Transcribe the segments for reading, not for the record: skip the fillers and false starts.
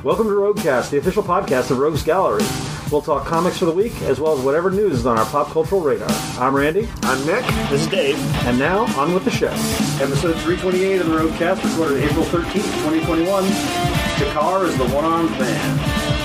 Welcome to Roguecast, the official podcast of Rogues Gallery. We'll talk comics for the week, as well as whatever news is on our pop cultural radar. I'm Randy. I'm Nick. This is Dave. And now, on with the show. Episode 328 of the Roguecast, recorded April 13th, 2021. Jakar is the one-armed man.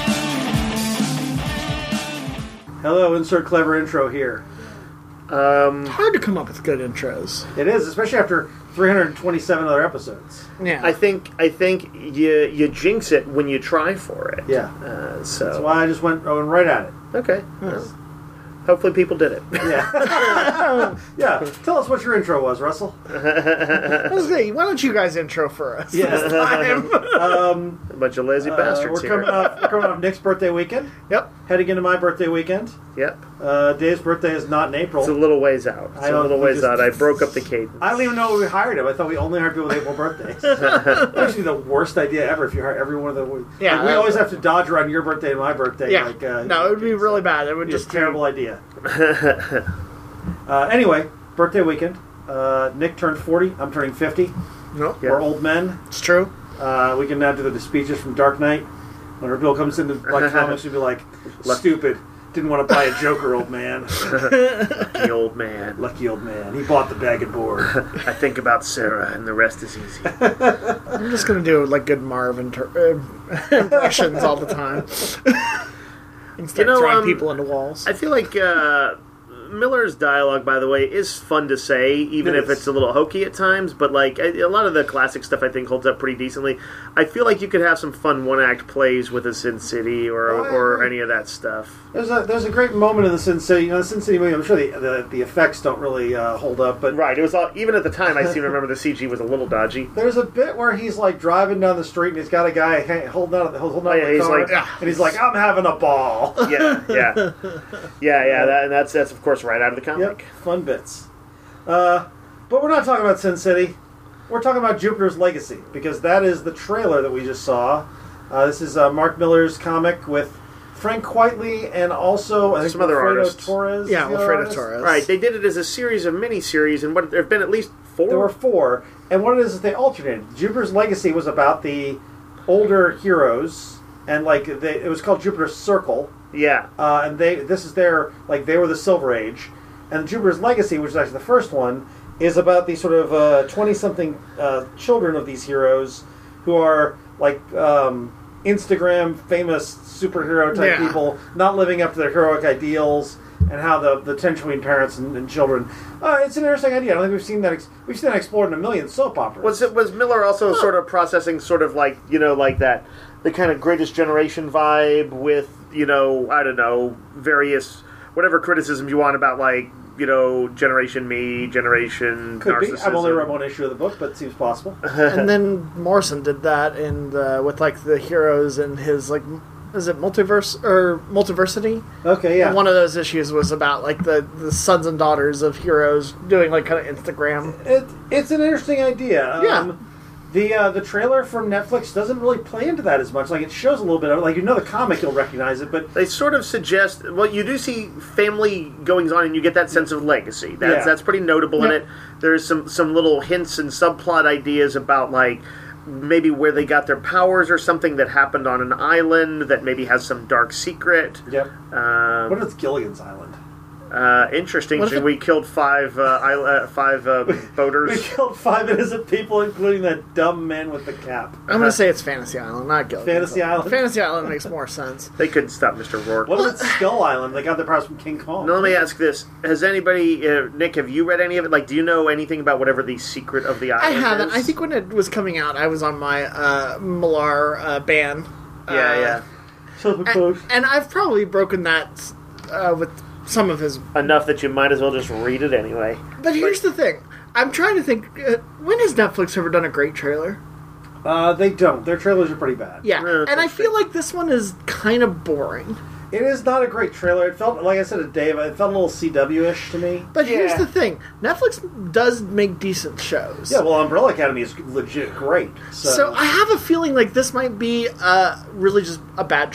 Hello, insert clever intro here. Hard to come up with good intros. It is, especially after 327 other episodes. Yeah. I think you jinx it when you try for it. Yeah. So That's why I just went right at it. okay. Yes. Well, hopefully people did it. Yeah. Yeah. Tell us what your intro was, Russell. Why don't you guys intro for us? Yes. This time? A bunch of lazy bastards We're here. coming off Nick's birthday weekend. Yep. Heading into my birthday weekend. Yep. Dave's birthday is not in April. It's a little ways out. It's I a don't- little we ways just- out. I broke up the cadence. I don't even know we hired him. I thought we only hired people with April birthdays. That would be the worst idea ever if you hire every one of the... Yeah, Like, we always have to dodge around your birthday and my birthday. Yeah. Like, No, it would be really bad. It would just just a terrible idea. Anyway, birthday weekend. Nick turned 40. I'm turning 50. No, Yeah. We're old men. it's true. We can now do the speeches from Dark Knight. When Bill comes into like comics, you'd be like, stupid. Didn't want to buy a Joker, old man. Lucky old man. Lucky old man. He bought the bag and board. I think about Sarah, and the rest is easy. I'm just gonna do like good Marv impressions all the time. And start throwing people into walls. I feel like Miller's dialogue, by the way, is fun to say, even It if is. it's a little hokey at times. But like a lot of the classic stuff, I think holds up pretty decently. I feel like you could have some fun one-act plays with a Sin City I or agree. any of that stuff. There's a great moment in the Sin City. You know, the Sin City movie. I'm sure the effects don't really hold up, but Right. It was all, even at the time. I seem to remember the CG was a little dodgy. there's a bit where he's like driving down the street and he's got a guy holding out yeah, the he's car, like, and he's like, "I'm having a ball." Yeah. That's of course right out of the comic. Yep, fun bits. But we're not talking about Sin City. We're talking about Jupiter's Legacy, because that is the trailer that we just saw. This is Mark Miller's comic with Frank Quitely and also I think Some other Alfredo artists. Torres. Yeah, is the other Alfredo artist. Torres. Right. They did it as a series of mini-series, and there have been at least 4. There were 4, and what it is they alternated. Jupiter's Legacy was about the older heroes, and it was called Jupiter's Circle. Yeah. And they were the Silver Age, and Jupiter's Legacy, which is actually the first one, is about these sort of 20-something children of these heroes who are like Instagram famous superhero type Yeah. people, not living up to their heroic ideals, and how the tension between parents and children. It's an interesting idea. I don't think we've seen that. We've seen that explored in a million soap operas. Was Miller also sort of processing sort of like, like that, the kind of Greatest Generation vibe with, I don't know, various, whatever criticism you want about like, Generation Me, Generation Could be. Narcissism. I've only read one issue of the book, but it seems possible. And then Morrison did that with like the heroes and his like, is it multiverse or multiversity? Okay, yeah. And one of those issues was about like the sons and daughters of heroes doing like kind of Instagram. It's an interesting idea. Yeah. The trailer from Netflix doesn't really play into that as much. Like, it shows a little bit of it. Like, the comic, you'll recognize it, but They sort of suggest, well, you do see family goings on, and you get that sense of legacy. That's pretty notable in Yep. it. There's some little hints and subplot ideas about, like, maybe where they got their powers or something that happened on an island that maybe has some dark secret. yep. What if it's Gilligan's Island? Interesting. What if it- We killed five boaters. We killed 5 innocent people, including that dumb man with the cap. I'm going to say it's Fantasy Island, not Gilligan. Fantasy Island? Fantasy Island makes more sense. They couldn't stop Mr. Rourke. What if it's Skull Island? They got their powers from King Kong. Now, let me ask this. Has anybody, Nick, have you read any of it? Like, do you know anything about whatever the secret of the I island haven't. is? I think when it was coming out, I was on my Millar ban. Yeah. And I've probably broken that with some of his. Enough that you might as well just read it anyway. But here's the thing. I'm trying to think. When has Netflix ever done a great trailer? They don't. Their trailers are pretty bad. Yeah. Yeah, And I that's feel like this one is kind of boring. It is not a great trailer. It felt, like I said to Dave, it felt a little CW-ish to me. But here's Yeah. the thing. Netflix does make decent shows. Yeah, well, Umbrella Academy is legit great. So I have a feeling like this might be really just a bad trailer.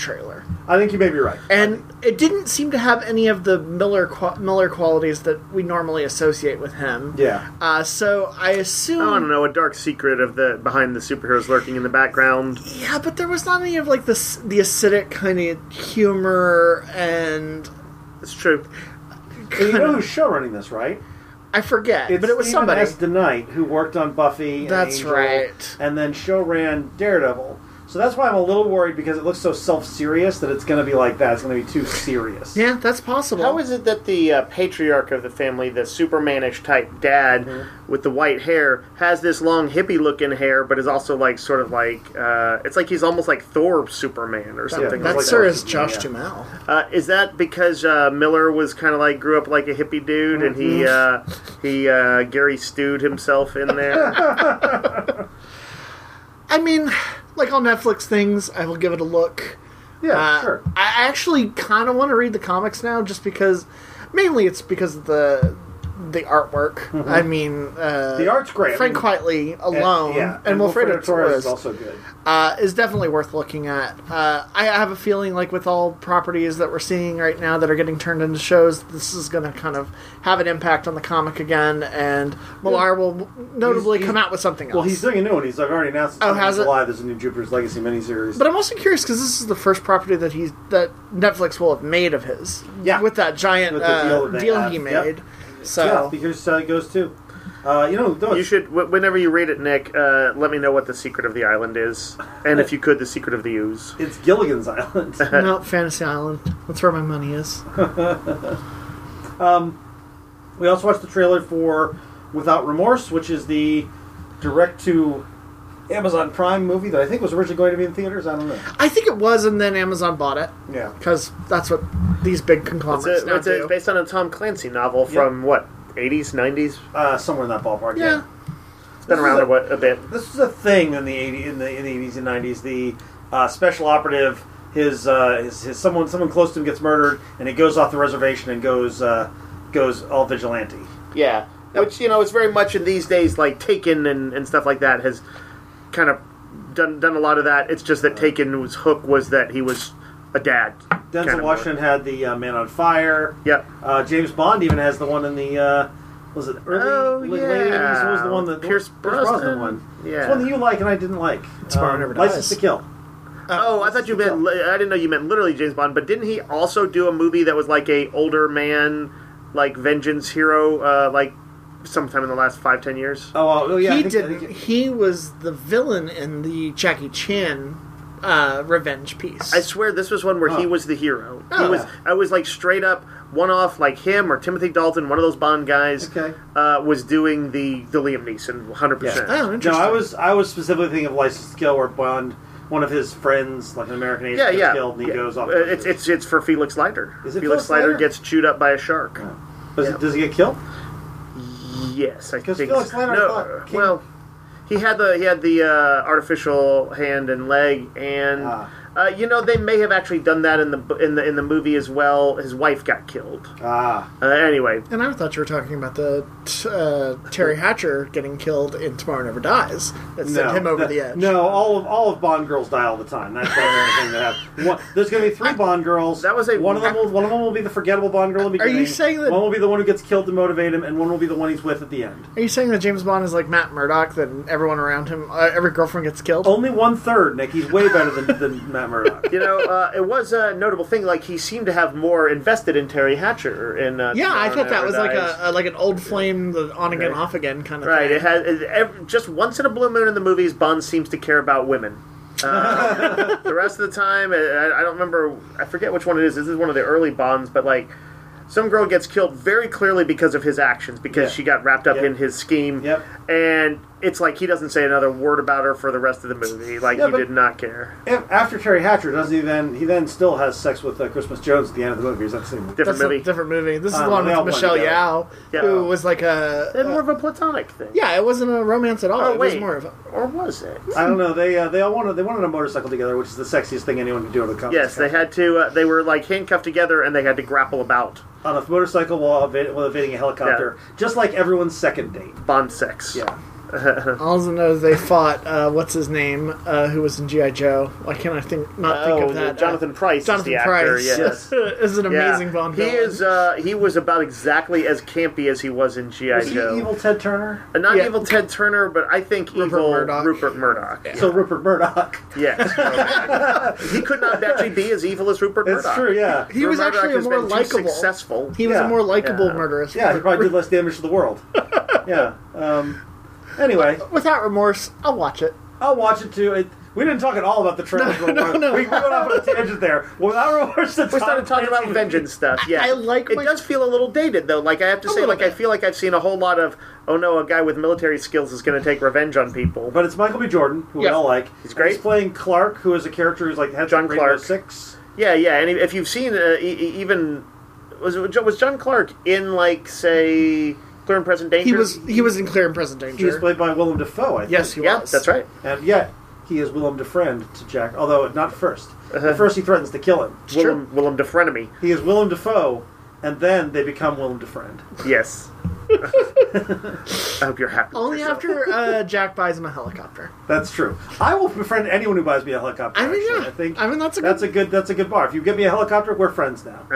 I think you may be right. And it didn't seem to have any of the Miller qualities that we normally associate with him. Yeah. So I assume... I don't know, a dark secret of the behind the superheroes lurking in the background. Yeah, but there was not any of like the acidic kind of humor and... It's true. And you know who's show running this, right? I forget, It's but it was Stephen somebody. S. DeKnight, who worked on Buffy and That's Angel, right. and then show ran Daredevil. So that's why I'm a little worried, because it looks so self-serious that it's going to be like that. It's going to be too serious. Yeah, that's possible. How is it that the patriarch of the family, the Supermanish type dad with the white hair, has this long hippie-looking hair, but is also like sort of like it's like he's almost like Thor Superman or something. That like sir that. is Josh Yeah. Duhamel. Is that because Miller was kind of like grew up like a hippie dude, and he Gary Stewed himself in there? I mean, like all Netflix things, I will give it a look. Yeah, sure. I actually kind of want to read the comics now, just because. Mainly, it's because of the artwork. I mean, The art's great. Frank Quitely alone, and Wilfredo Torres is also good. is definitely worth looking at. I have a feeling, like with all properties that we're seeing right now that are getting turned into shows, this is going to kind of have an impact on the comic again, and Millar will notably come out with something else. Well, he's doing a new one. He's already announced. Has it? July. There's a new Jupiter's Legacy miniseries. But I'm also curious because this is the first property that Netflix will have made of his. Yeah. With that giant With the deal that they deal have. he Yep. made. So yeah, because it goes too. You should, whenever you read it, Nick, let me know what the secret of the island is, and if you could, the secret of the ooze. It's Gilligan's Island. no, Fantasy Island. That's where my money is. We also watched the trailer for Without Remorse, which is the direct-to Amazon Prime movie that I think was originally going to be in theaters. I don't know. I think it was, and then Amazon bought it. Yeah. Because that's what these big conglomerates now do. It's based on a Tom Clancy novel from, what, 80s, 90s? Somewhere in that ballpark, Yeah. It's been around a bit. This was a thing in the 80s and 90s. The special operative, his someone close to him gets murdered, and he goes off the reservation and goes all vigilante. Yeah. Which, is very much in these days, like Taken and stuff like that has kind of done a lot of that. It's just that Taken's hook was that he was a dad. Denzel Washington had the Man on Fire. Yep. James Bond even has the one in the was it early late 80s? What was the one that Pierce Brosnan one? Yeah. It's one that you like and I didn't like. Tomorrow Never Dies. License to Kill. Oh, I thought you meant. I didn't know you meant literally James Bond. But didn't he also do a movie that was like a older man, like vengeance hero, like sometime in the last 5-10 years? Oh yeah. He was the villain in the Jackie Chan revenge piece. I swear this was one where he was the hero. I was like straight up one-off, like him or Timothy Dalton, one of those Bond guys, was doing the Liam Neeson 100%. Yeah. Oh, interesting. No, I was specifically thinking of License to Kill, where Bond, one of his friends, like an American agent, gets killed, and he goes off. It's for Felix Leiter. Is it Felix Leiter gets chewed up by a shark. Does he get killed? Yes, I think. Because Felix Leiter well, he had the artificial hand and leg, and they may have actually done that in the movie as well. His wife got killed. Anyway, and I thought you were talking about the Terry Hatcher getting killed in Tomorrow Never Dies. That sent him over the edge. No, all of Bond girls die all the time. That's the only thing that happens. There's going to be 3 Bond girls. That was one of them will be the forgettable Bond girl in the beginning. Are you saying that one will be the one who gets killed to motivate him, and one will be the one he's with at the end? Are you saying that James Bond is like Matt Murdock, that everyone around him, every girlfriend gets killed? Only 1/3, Nick. He's way better than Matt Murdock. It was a notable thing. Like he seemed to have more invested in Terry Hatcher. I thought that was like an old flame, the on again, off again kind of thing. Right. It had just once in a blue moon in the movies, Bond seems to care about women. The rest of the time, I don't remember. I forget which one it is. This is one of the early Bonds, but like some girl gets killed very clearly because of his actions, because she got wrapped up in his scheme. Yep. And it's like he doesn't say another word about her for the rest of the movie. Like he did not care. After Terry Hatcher, doesn't he then still has sex with Christmas Jones at the end of the movie? Is that the same movie? Different movie. This is the one with Michelle Yeoh, who was like more of a platonic thing. Yeah, it wasn't a romance at all. Oh, it was more of a... Or was it? I don't know. They all wanted a motorcycle together, which is the sexiest thing anyone could do in the comics. Yes, they had to. They were like handcuffed together, and they had to grapple about on a motorcycle while evading a helicopter, just like everyone's second date. Bond sex. Yeah. All I know is they fought, what's his name, who was in G.I. Joe. Why can't I think of that? Jonathan Pryce Jonathan is the Pryce. actor, yes. is an amazing Bond villain. He was about exactly as campy as he was in G.I. Was he Joe. evil Ted Turner? Not Yeah. evil Ted Turner, but I think evil Rupert Murdoch. Yeah. So Rupert Murdoch. Yes. He could not actually be as evil as Rupert Murdoch. It's true, yeah. He was Murdoch actually a has more been too likable. successful. He was Yeah. a more likable Yeah. murderous. Yeah, he probably did less damage to the world. Yeah. Anyway, Without remorse, I'll watch it. I'll watch it too. We didn't talk at all about the trailers. No. We went off on a tangent there. Without remorse, We started talking about vengeance stuff. Yeah, I like it. my- Does feel a little dated though. Like I have to say, little like I bit. feel like I've seen a whole lot of. Oh no, a guy with military skills is going to take revenge on people. But it's Michael B. Jordan, who we Yeah. all like. He's great. He's playing Clark, who is a character who's like head John of Rainbow Clark. Six. Yeah, and if you've seen even was John Clark in like say Clear and Present Danger? He was in Clear and Present He was Danger. played by Willem Dafoe, I think. Yes, he Yeah, was. that's right. And yet, he is Willem Defriend to Jack, although not first. At first, he threatens to kill him. Willem Defrenemy. He is Willem Dafoe, and then they become Willem Defriend. Yes. I hope you're happy. with Only yourself. after Jack buys him a helicopter. That's true. I will befriend anyone who buys me a helicopter. I mean, actually. yeah. I think I mean, that's a that's a good bar. If you give me a helicopter, we're friends now.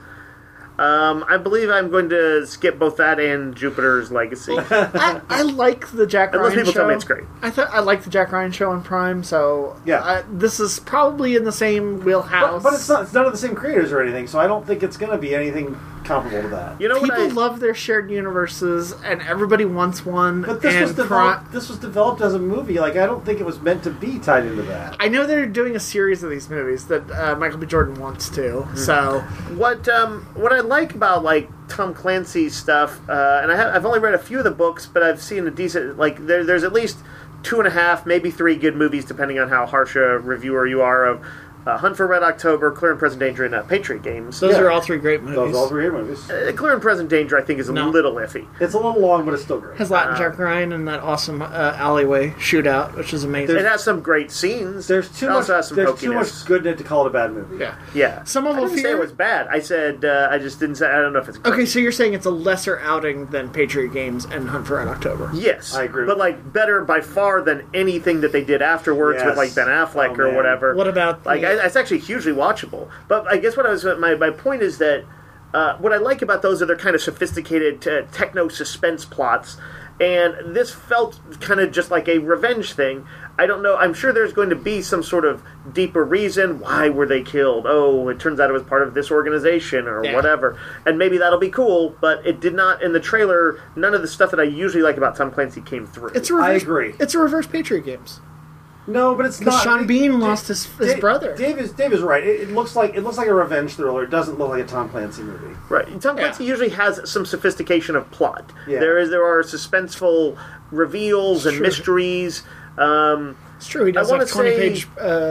I believe I'm going to skip both that and Jupiter's Legacy. I like the Jack Unless Ryan people show. tell me it's great. I like the Jack Ryan show on Prime, so Yeah. this is probably in the same wheelhouse. But it's not. It's none of the same creators or anything, so I don't think it's going to be anything comparable to that. You know what? People love their shared universes, and everybody wants one. But this and was developed. This was developed as a movie. Like I don't think it was meant to be tied into that. I know they're doing a series of these movies that Michael B. Jordan wants to. So What I like about like Tom Clancy's stuff, and I've only read a few of the books, but I've seen a decent there's at least 2.5, maybe 3 good movies, depending on how harsh a reviewer you are of Hunt for Red October, Clear and Present Danger, and Patriot Games. those Yeah. are all 3 great movies. Those all three movies. Clear and Present Danger, I think, is a No. little iffy. It's a little long, but it's still great. Has Latin Jack Ryan and that awesome alleyway shootout, which is amazing. It has some great scenes. There's too It much. also has some There's too hokiness. much good in it to call it a bad movie. Yeah. Yeah. Someone I will didn't say fear- it was bad. I said I just didn't say. I don't know if it's great. Okay, so you're saying it's a lesser outing than Patriot Games and Hunt for Red October. Yes, I agree. But like better by far than anything that they did afterwards Yes. with like Ben Affleck Oh, or man. whatever. What about like the- it's actually hugely watchable. But I guess what I was my point is that what I like about those are they're kind of sophisticated techno suspense plots, and this felt kind of just like a revenge thing. I don't know. I'm sure there's going to be some sort of deeper reason. Why were they killed? Oh, it turns out it was part of this organization or Yeah. whatever. And maybe that'll be cool, but it did not, in the trailer, none of the stuff that I usually like about Tom Clancy came through. It's a reverse, I agree. It's a reverse Patriot Games. No, but it's Because not. Sean Bean lost his brother. Dave is right. It looks like a revenge thriller. It doesn't look like a Tom Clancy movie. Right. Tom Clancy usually has some sophistication of plot. Yeah. There are suspenseful reveals and Sure. mysteries. It's true. He does I wanna have 20 say- page,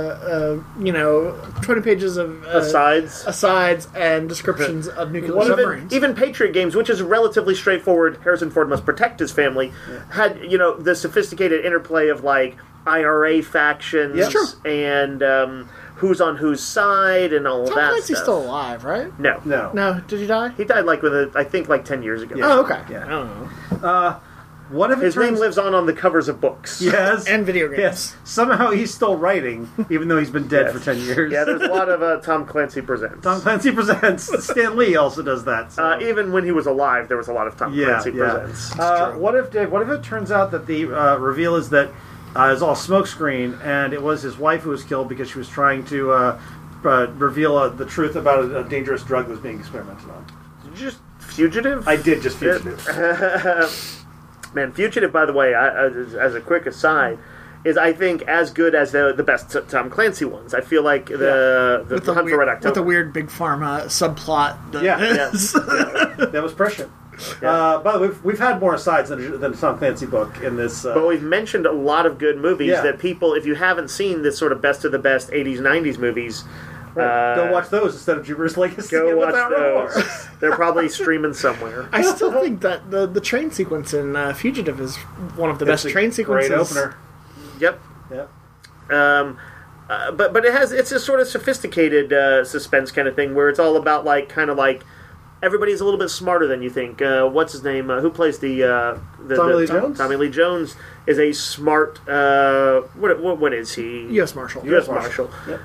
20 pages of asides and descriptions of nuclear submarines. Even Patriot Games, which is relatively straightforward, Harrison Ford must protect his family, had the sophisticated interplay of like IRA factions Yeah. Sure. and who's on whose side and all of Tom that Clancy's stuff. still alive, right? No. No. Did he die? He died I think 10 years ago. Oh, okay. Yeah. I don't know. What if it His name turns? lives on the covers of books. Yes. And video games. Yes. Somehow he's still writing, even though he's been dead Yes. for 10 years. Yeah, there's a lot of Tom Clancy Presents. Tom Clancy Presents. Stan Lee also does that. So. Even when he was alive, there was a lot of Tom Clancy Presents. What if, Dave? What if it turns out that the reveal is that it's all smokescreen, and it was his wife who was killed because she was trying to reveal the truth about a dangerous drug that was being experimented on? Did you just Fugitive? I did just Fugitive. Man, Fugitive, by the way, as a quick aside, is I think as good as the best Tom Clancy ones. I feel like the Hunt for Red October. with the weird big pharma subplot. That Yeah. is. That was prescient. By the way, we've had more asides than a Tom Clancy book in this. But we've mentioned a lot of good movies Yeah. that people, if you haven't seen this sort of best of the best 80s, 90s movies, go watch those instead of Jupiter's Legacy. go watch Without those. remorse. They're probably streaming somewhere. I still think that the train sequence in Fugitive is one of the best It's a train sequences. Great opener. Yep. Yeah. But it's a sort of sophisticated suspense kind of thing where it's all about kind of everybody's a little bit smarter than you think. What's his name? Who plays the Tommy Lee Jones? Tommy Lee Jones is a smart. What is he? U.S. Marshal. U.S. Marshal. Yep.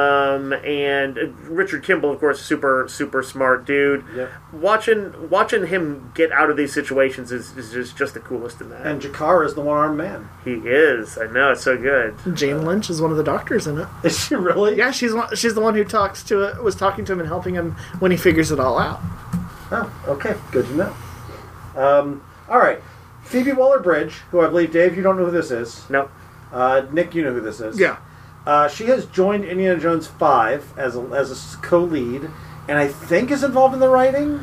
And Richard Kimball, of course, super smart dude. Yep. Watching him get out of these situations is just the coolest in that. And Jakar is the one-armed man. He is. I know, it's so good. Jane Lynch is one of the doctors in it. Is she really? Yeah, she's the one who was talking to him and helping him when he figures it all out. Oh, okay. Good to know. All right. Phoebe Waller-Bridge, who I believe, Dave, you don't know who this is. No. Nick, you know who this is. Yeah. She has joined Indiana Jones 5 as a co-lead, and I think is involved in the writing.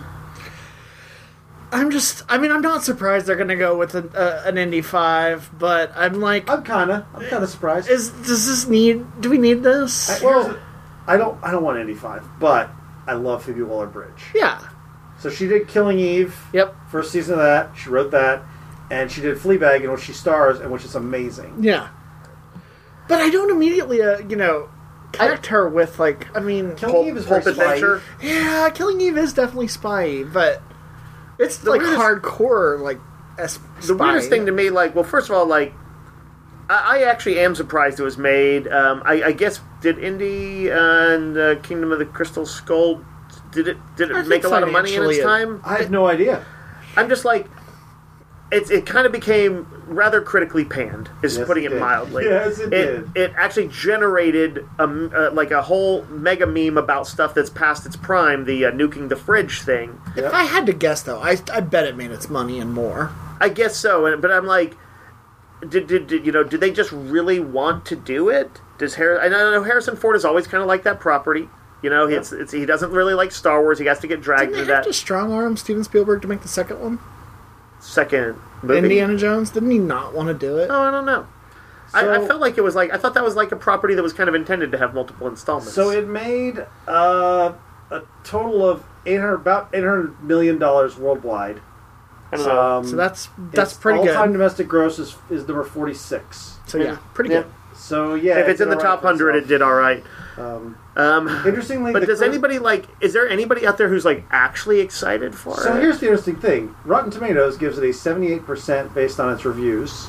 I'm not surprised they're going to go with an Indy 5, but I'm kind of surprised. Do we need this? I don't want Indy 5, but I love Phoebe Waller-Bridge. Yeah. So she did Killing Eve. Yep. First season of that. She wrote that. And she did Fleabag, in which she stars, and which is amazing. Yeah. But I don't immediately, connect her with, Killing Eve is Pulp very Adventure. Yeah, Killing Eve is definitely spy, but it's hardcore, spy. The weirdest thing to me, first of all, I actually am surprised it was made. I guess, did Indy and Kingdom of the Crystal Skull, did it make a lot of money in its time? I have no idea. I'm just it kind of became rather critically panned, putting it mildly. Yes, it did. It actually generated a whole mega meme about stuff that's past its prime, the nuking the fridge thing. If I had to guess, though, I bet it made its money and more. I guess so, but I'm did they just really want to do it? I know Harrison Ford is always kind of like that property. He doesn't really like Star Wars. He has to get dragged into that. Didn't they have to strong arm Steven Spielberg to make the second one? Second movie? Indiana Jones? Didn't he not want to do it? Oh, I don't know. I felt like it was I thought that was like a property that was kind of intended to have multiple installments. So it made a total of about $800 million worldwide. I don't know. So that's pretty good. All-time domestic gross is number 46. So yeah, pretty good. So yeah, if it's in the top 100, it did all right. Interestingly, but is there anybody out there who's actually excited for it? So here's the interesting thing: Rotten Tomatoes gives it a 78% based on its reviews.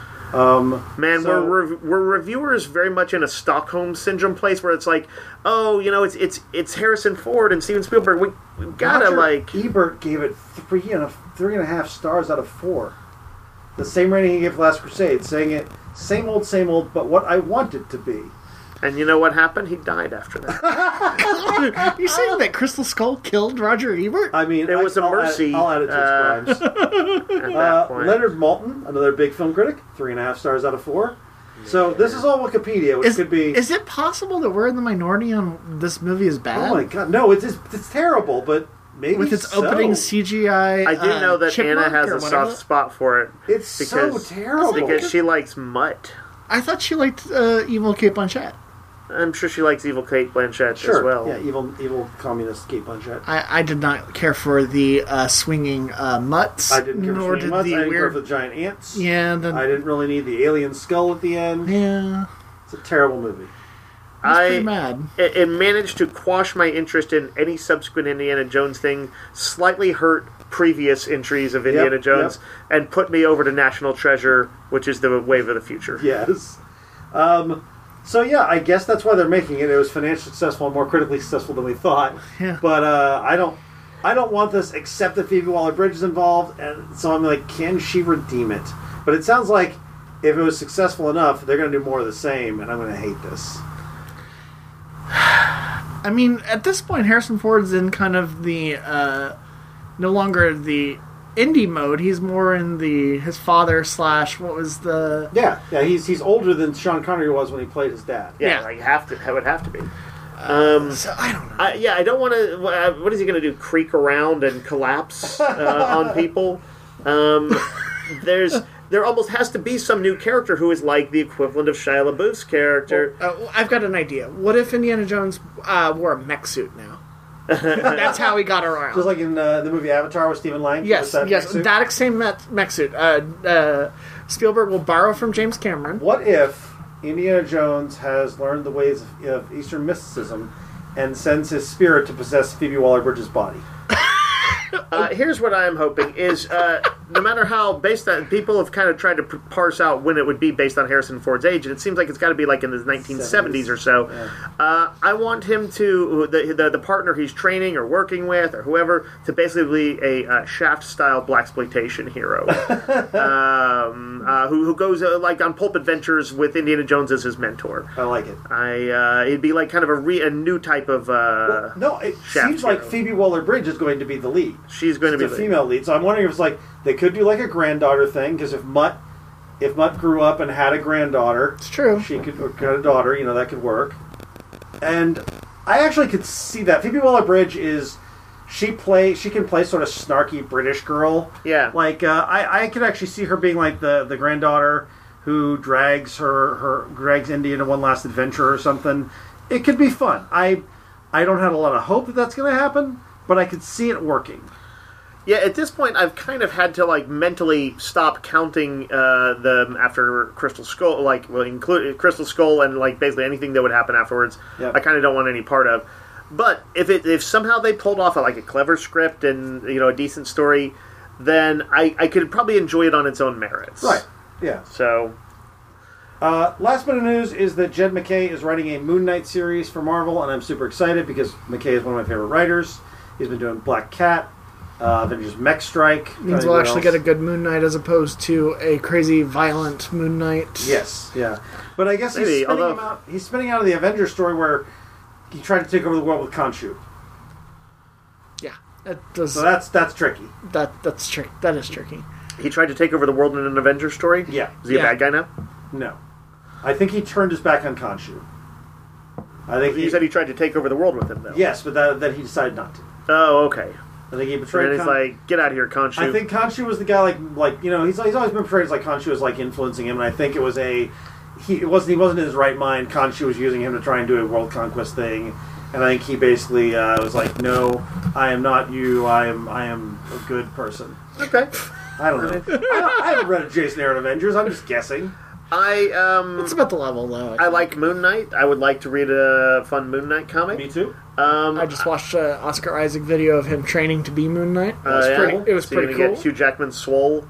We're reviewers very much in a Stockholm syndrome place where it's it's Harrison Ford and Steven Spielberg. We gotta Ebert gave it 3.5 stars out of 4. The same rating he gave Last Crusade, saying it same old, but what I want it to be. And you know what happened? He died after that. You saying that Crystal Skull killed Roger Ebert? I mean, it was a mercy. I'll add it to his crimes. Leonard Maltin, another big film critic, 3.5 stars out of 4. Yeah. So this is all Wikipedia, which could be. Is it possible that we're in the minority on this movie is bad? Oh my god, no! It's terrible, but maybe with its opening CGI. I do know that Anna has a soft spot for it. It's so terrible because she likes mutt. I thought she liked evil Cate Blanchett. I'm sure she likes evil Cate Blanchett as well. Yeah, evil communist Cate Blanchett. I did not care for the swinging mutts. I didn't care for swinging mutts. I didn't care for the giant ants. Yeah, I didn't really need the alien skull at the end. Yeah, it's a terrible movie. I was pretty mad. It managed to quash my interest in any subsequent Indiana Jones thing. Slightly hurt previous entries of Indiana Jones, and put me over to National Treasure, which is the wave of the future. Yes. So yeah, I guess that's why they're making it. It was financially successful and more critically successful than we thought. Yeah. But I don't want this except that Phoebe Waller-Bridge is involved, and so I'm like, can she redeem it? But it sounds like if it was successful enough, they're going to do more of the same, and I'm going to hate this. I mean, at this point, Harrison Ford's in kind of the no longer the indie mode. He's more in his father / what was the he's older than Sean Connery was when he played his dad. It would have to be. So I don't know. I don't want to. What is he going to do? Creak around and collapse on people? There almost has to be some new character who is like the equivalent of Shia LaBeouf's character. I've got an idea. What if Indiana Jones wore a mech suit now? That's how he got around. Just like in the movie Avatar with Stephen Lang? Yes, that same mech suit. Spielberg will borrow from James Cameron. What if Indiana Jones has learned the ways of Eastern mysticism and sends his spirit to possess Phoebe Waller-Bridge's body? Here's what I'm hoping is, no matter how based on people have kind of tried to parse out when it would be based on Harrison Ford's age, and it seems like it's got to be like in the 1970s or so. Yeah. I want him to the partner he's training or working with or whoever to basically be a Shaft style blaxploitation hero, who goes like on pulp adventures with Indiana Jones as his mentor. I like it. It'd be like kind of a new type of. No, it Shaft seems like hero. Phoebe Waller-Bridge is going to be the lead. She's going to be It's a female lead. So I'm wondering if it's like they could do like a granddaughter thing, because if Mutt grew up and had a granddaughter, It's true. she could or got a daughter. That could work. And I actually could see that Phoebe Waller-Bridge she can play sort of snarky British girl. Yeah. Like I could actually see her being like the granddaughter who drags Indy into one last adventure or something. It could be fun. I don't have a lot of hope that that's going to happen, but I could see it working. Yeah, at this point, I've kind of had to like mentally stop counting them after Crystal Skull, include Crystal Skull and like basically anything that would happen afterwards. Yep. I kind of don't want any part of. But if somehow they pulled off a clever script and a decent story, then I could probably enjoy it on its own merits. Right. Yeah. So. Last bit of news is that Jed MacKay is writing a Moon Knight series for Marvel, and I'm super excited because MacKay is one of my favorite writers. He's been doing Black Cat, Avengers Mech Strike. Means we'll actually get a good Moon Knight as opposed to a crazy, violent Moon Knight. Yes, yeah. But I guess Maybe, he's spinning out of the Avengers story where he tried to take over the world with Khonshu. Yeah, that does. So that's tricky. That's tricky. That is tricky. He tried to take over the world in an Avengers story? Yeah. Is he a bad guy now? No. I think he turned his back on Khonshu. I think You said he tried to take over the world with him, though. Yes, but that he decided not to. Oh, okay. I think he And betrayed then he's like, get out of here, Khonshu. I think Khonshu was the guy he's always been portrayed as like Khonshu was like influencing him, and I think it was he wasn't in his right mind. Khonshu was using him to try and do a world conquest thing, and I think he basically was like, no, I am not you. I am a good person. Okay. I don't know. I haven't read a Jason Aaron Avengers. I'm just guessing. It's about the level, though. I like Moon Knight. I would like to read a fun Moon Knight comic. Me too. I just watched an Oscar Isaac video of him training to be Moon Knight. It was So you're pretty gonna cool. get Hugh Jackman swole.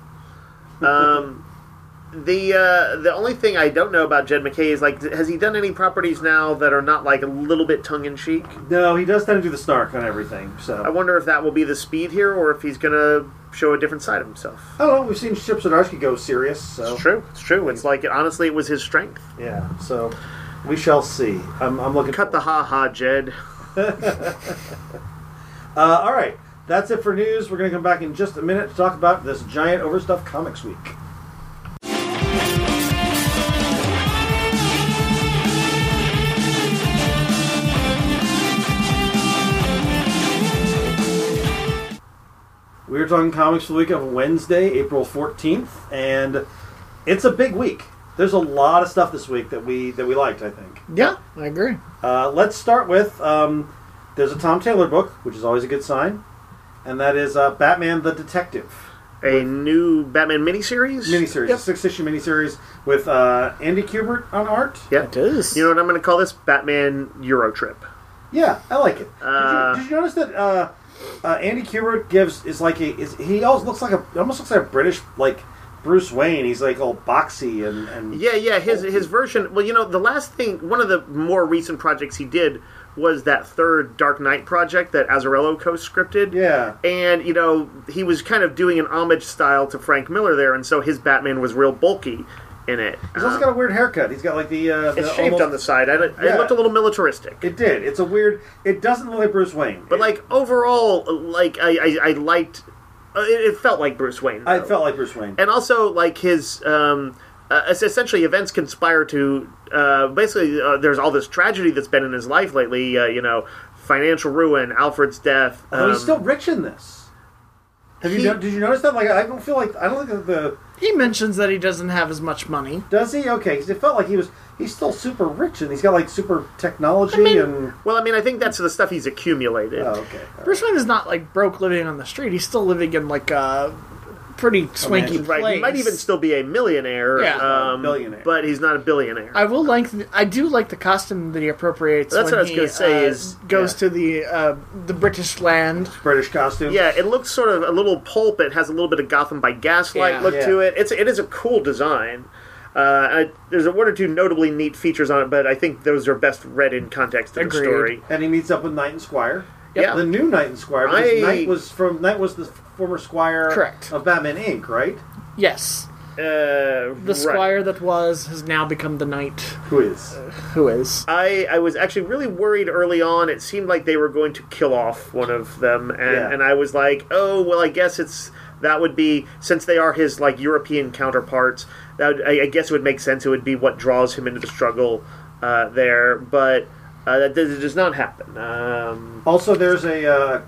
The only thing I don't know about Jed MacKay is has he done any properties now that are not like a little bit tongue in cheek? No, he does tend to do the snark on everything. I So wonder if that will be the speed here, or if he's gonna show a different side of himself. I don't know. We've seen Chip Zdarsky go serious. So It's true. It's true. It's like honestly, it was his strength. yeah. So we shall see. I'm looking. Cut the ha Jed. All right, that's it for news. We're going to come back in just a minute to talk about this giant overstuffed comics week. We were talking comics for the week of Wednesday, April 14th, and it's a big week. There's a lot of stuff this week that we liked, I think. Yeah, I agree. Let's start with there's a Tom Taylor book, which is always a good sign, and that is Batman the Detective. A new Batman miniseries? Miniseries, Yep. a 6-issue miniseries with Andy Kubert on art. Yeah. It is. You know what I'm going to call this? Batman Euro Trip. Yeah, I like it. Did you notice that Andy Kubert he almost looks like a British Bruce Wayne. He's like all boxy and Yeah. His version. Well, the last thing, one of the more recent projects he did was that third Dark Knight project that Azzarello co-scripted. yeah. And, he was kind of doing an homage style to Frank Miller there, and so his Batman was real bulky in it. He's also got a weird haircut. He's got like It's shaved on the side. It looked a little militaristic. It did. It's a weird. It doesn't look like Bruce Wayne. But, overall, I liked... It felt like Bruce Wayne, though. I felt like Bruce Wayne. And also, his... essentially, events conspire to... there's all this tragedy that's been in his life lately. Financial ruin, Alfred's death. He's still rich in this. Did you notice that? I don't think the... He mentions that he doesn't have as much money. Does he? Okay, because it felt like he's still super rich, and he's got super technology and... Well, I think that's the stuff he's accumulated. Oh, okay. All Bruce Wayne is not broke living on the street. He's still living in pretty swanky mansion. place. Right, he might even still be a millionaire, Yeah. Billionaire. but he's not a billionaire. I do like the costume that he appropriates. That's when what I was he, gonna say is- goes to the British land. British costume. Yeah, it looks sort of a little pulp. It has a little bit of Gotham by Gaslight Yeah. look Yeah. to it. It is a cool design. There's one or two notably neat features on it, but I think those are best read in context of the Agreed. story. And he meets up with Knight and Squire. Yeah. The new Knight and Squire. Because Knight was the former Squire Correct. of Batman Inc., right? Yes, The the squire that has now become the knight. Who is? Who is? I was actually really worried early on. It seemed like they were going to kill off one of them, and I was like, oh, well, I guess that would be, since they are his like European counterparts, I guess it would make sense. It would be what draws him into the struggle there, but that does not happen. Also, there's a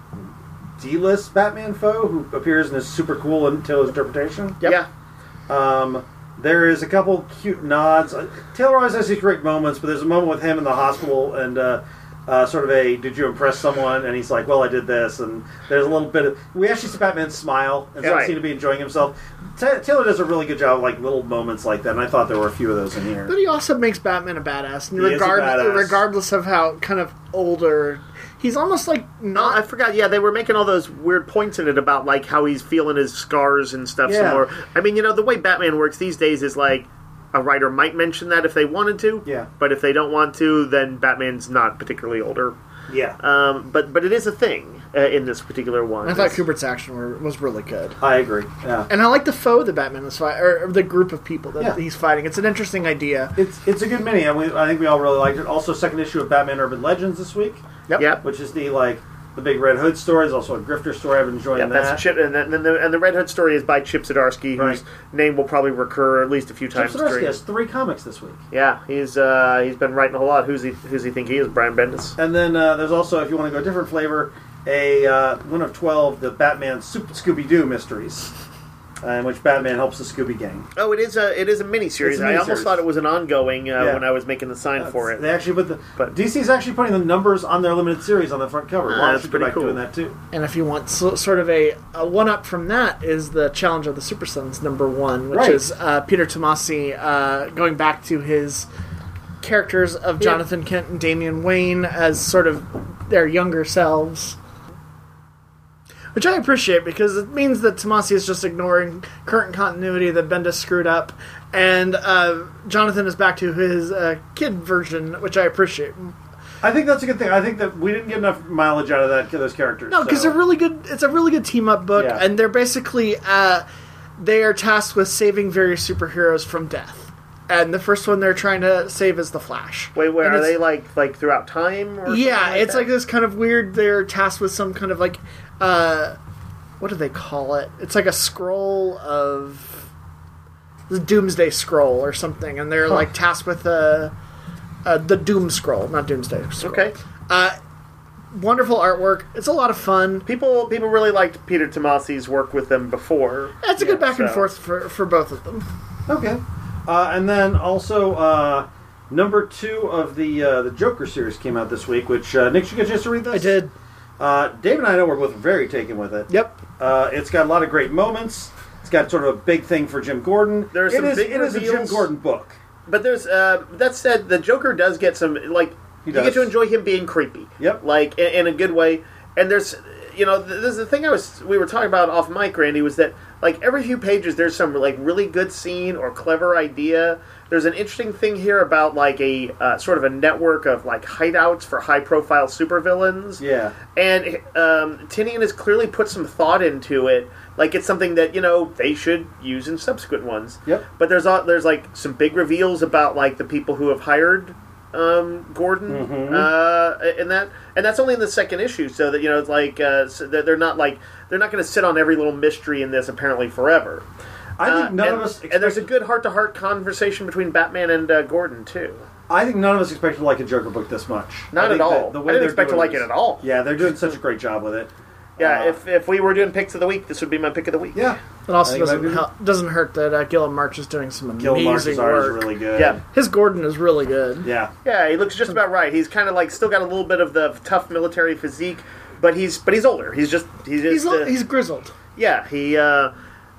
D-list Batman foe who appears in this super cool Taylor's interpretation. Yep. Yeah. There is a couple cute nods. Taylor always has these great moments, but there's a moment with him in the hospital and sort of did you impress someone? And he's like, well, I did this. And there's a little bit of... We actually see Batman smile and Right. seem to be enjoying himself. Taylor does a really good job of like little moments like that, and I thought there were a few of those in here. But he also makes Batman a badass, and He is a badass. regardless of how kind of older, he's almost like Oh, not. I forgot. Yeah, they were making all those weird points in it about like how he's feeling his scars and stuff. Yeah. Some more. I mean, the way Batman works these days is like a writer might mention that if they wanted to. Yeah. But if they don't want to, then Batman's not particularly older. Yeah, But it is a thing in this particular one. I thought Kubert's action was really good, I agree. Yeah. and I like the foe that Batman was fighting, or the group of people that Yeah. he's fighting. It's an interesting idea. It's a good mini, and I think we all really liked it. Also, second issue of Batman Urban Legends this week, Yep. which is the big Red Hood story. There's also a Grifter story. I've been enjoying Yep, that. that's Chip, and the Red Hood story is by Chip Zdarsky, Right. whose name will probably recur at least a few Chip times. Zdarsky during- has 3 comics this week. Yeah, he's been writing a whole lot. Who's he think he is? Brian Bendis. And then there's also, if you want to go a different flavor, one of 12, the Batman Scooby-Doo mysteries, in which Batman helps the Scooby Gang. Oh, it is a miniseries. It's a I almost miniseries. thought it was an ongoing Yeah. when I was making the sign for it. They actually But- DC's actually putting the numbers on their limited series on the front cover. Marvel that's should go pretty back cool. doing that too. And if you want sort of a one-up from that is the Challenge of the Super Sons #1, which Right. is Peter Tomasi going back to his characters of Jonathan Kent and Damian Wayne as sort of their younger selves. Which I appreciate, because it means that Tomasi is just ignoring current continuity that Bendis screwed up, and Jonathan is back to his kid version, which I appreciate. I think that's a good thing. I think that we didn't get enough mileage out of those characters. No, because so. they're really good. It's a really good team up book, Yeah. and they're basically they are tasked with saving various superheroes from death. And the first one they're trying to save is the Flash. Wait, where And are it's- they like throughout time? Or Yeah, something it's that? like this kind of weird. They're tasked with some kind of like what do they call it? It's like a scroll of the Doomsday Scroll or something, and they're like tasked with the Doom Scroll, not Doomsday Scroll. Okay. Wonderful artwork. It's a lot of fun. People really liked Peter Tomasi's work with them before. It's a good back and so- forth for both of them. Okay. And then also, number 2 of the Joker series came out this week, which, Nick, did you get a chance to read this? I did. Dave and I know we're both very taken with it. Yep. It's got a lot of great moments. It's got sort of a big thing for Jim Gordon. There are some big it is a Jim reveals. Gordon book. But there's that said, the Joker does get some like He you does. get to enjoy him being creepy. Yep. Like in a good way. And there's this is the thing we were talking about off mic, Randy, was that like every few pages there's some like really good scene or clever idea. There's an interesting thing here about like a sort of a network of like hideouts for high profile supervillains. Yeah. And Tinian has clearly put some thought into it. Like it's something that they should use in subsequent ones. Yep. But there's like some big reveals about like the people who have hired Gordon in that, and that's only in the second issue. So that it's like so that they're not going to sit on every little mystery in this apparently forever. I think none of us and there's a good heart-to-heart conversation between Batman and Gordon too. I think none of us expected to like a Joker book this much. Not I at think all. that I didn't expect to doing like this- it at all. Yeah, they're doing such a great job with it. Yeah, if we were doing picks of the week, this would be my pick of the week. Yeah. It also I think doesn't hurt that Gillen March is doing some Gil amazing March's art work. is really good. Yeah. His Gordon is really good. Yeah. Yeah, he looks just about right. He's kind of like still got a little bit of the tough military physique, but he's older. He's He's grizzled. yeah.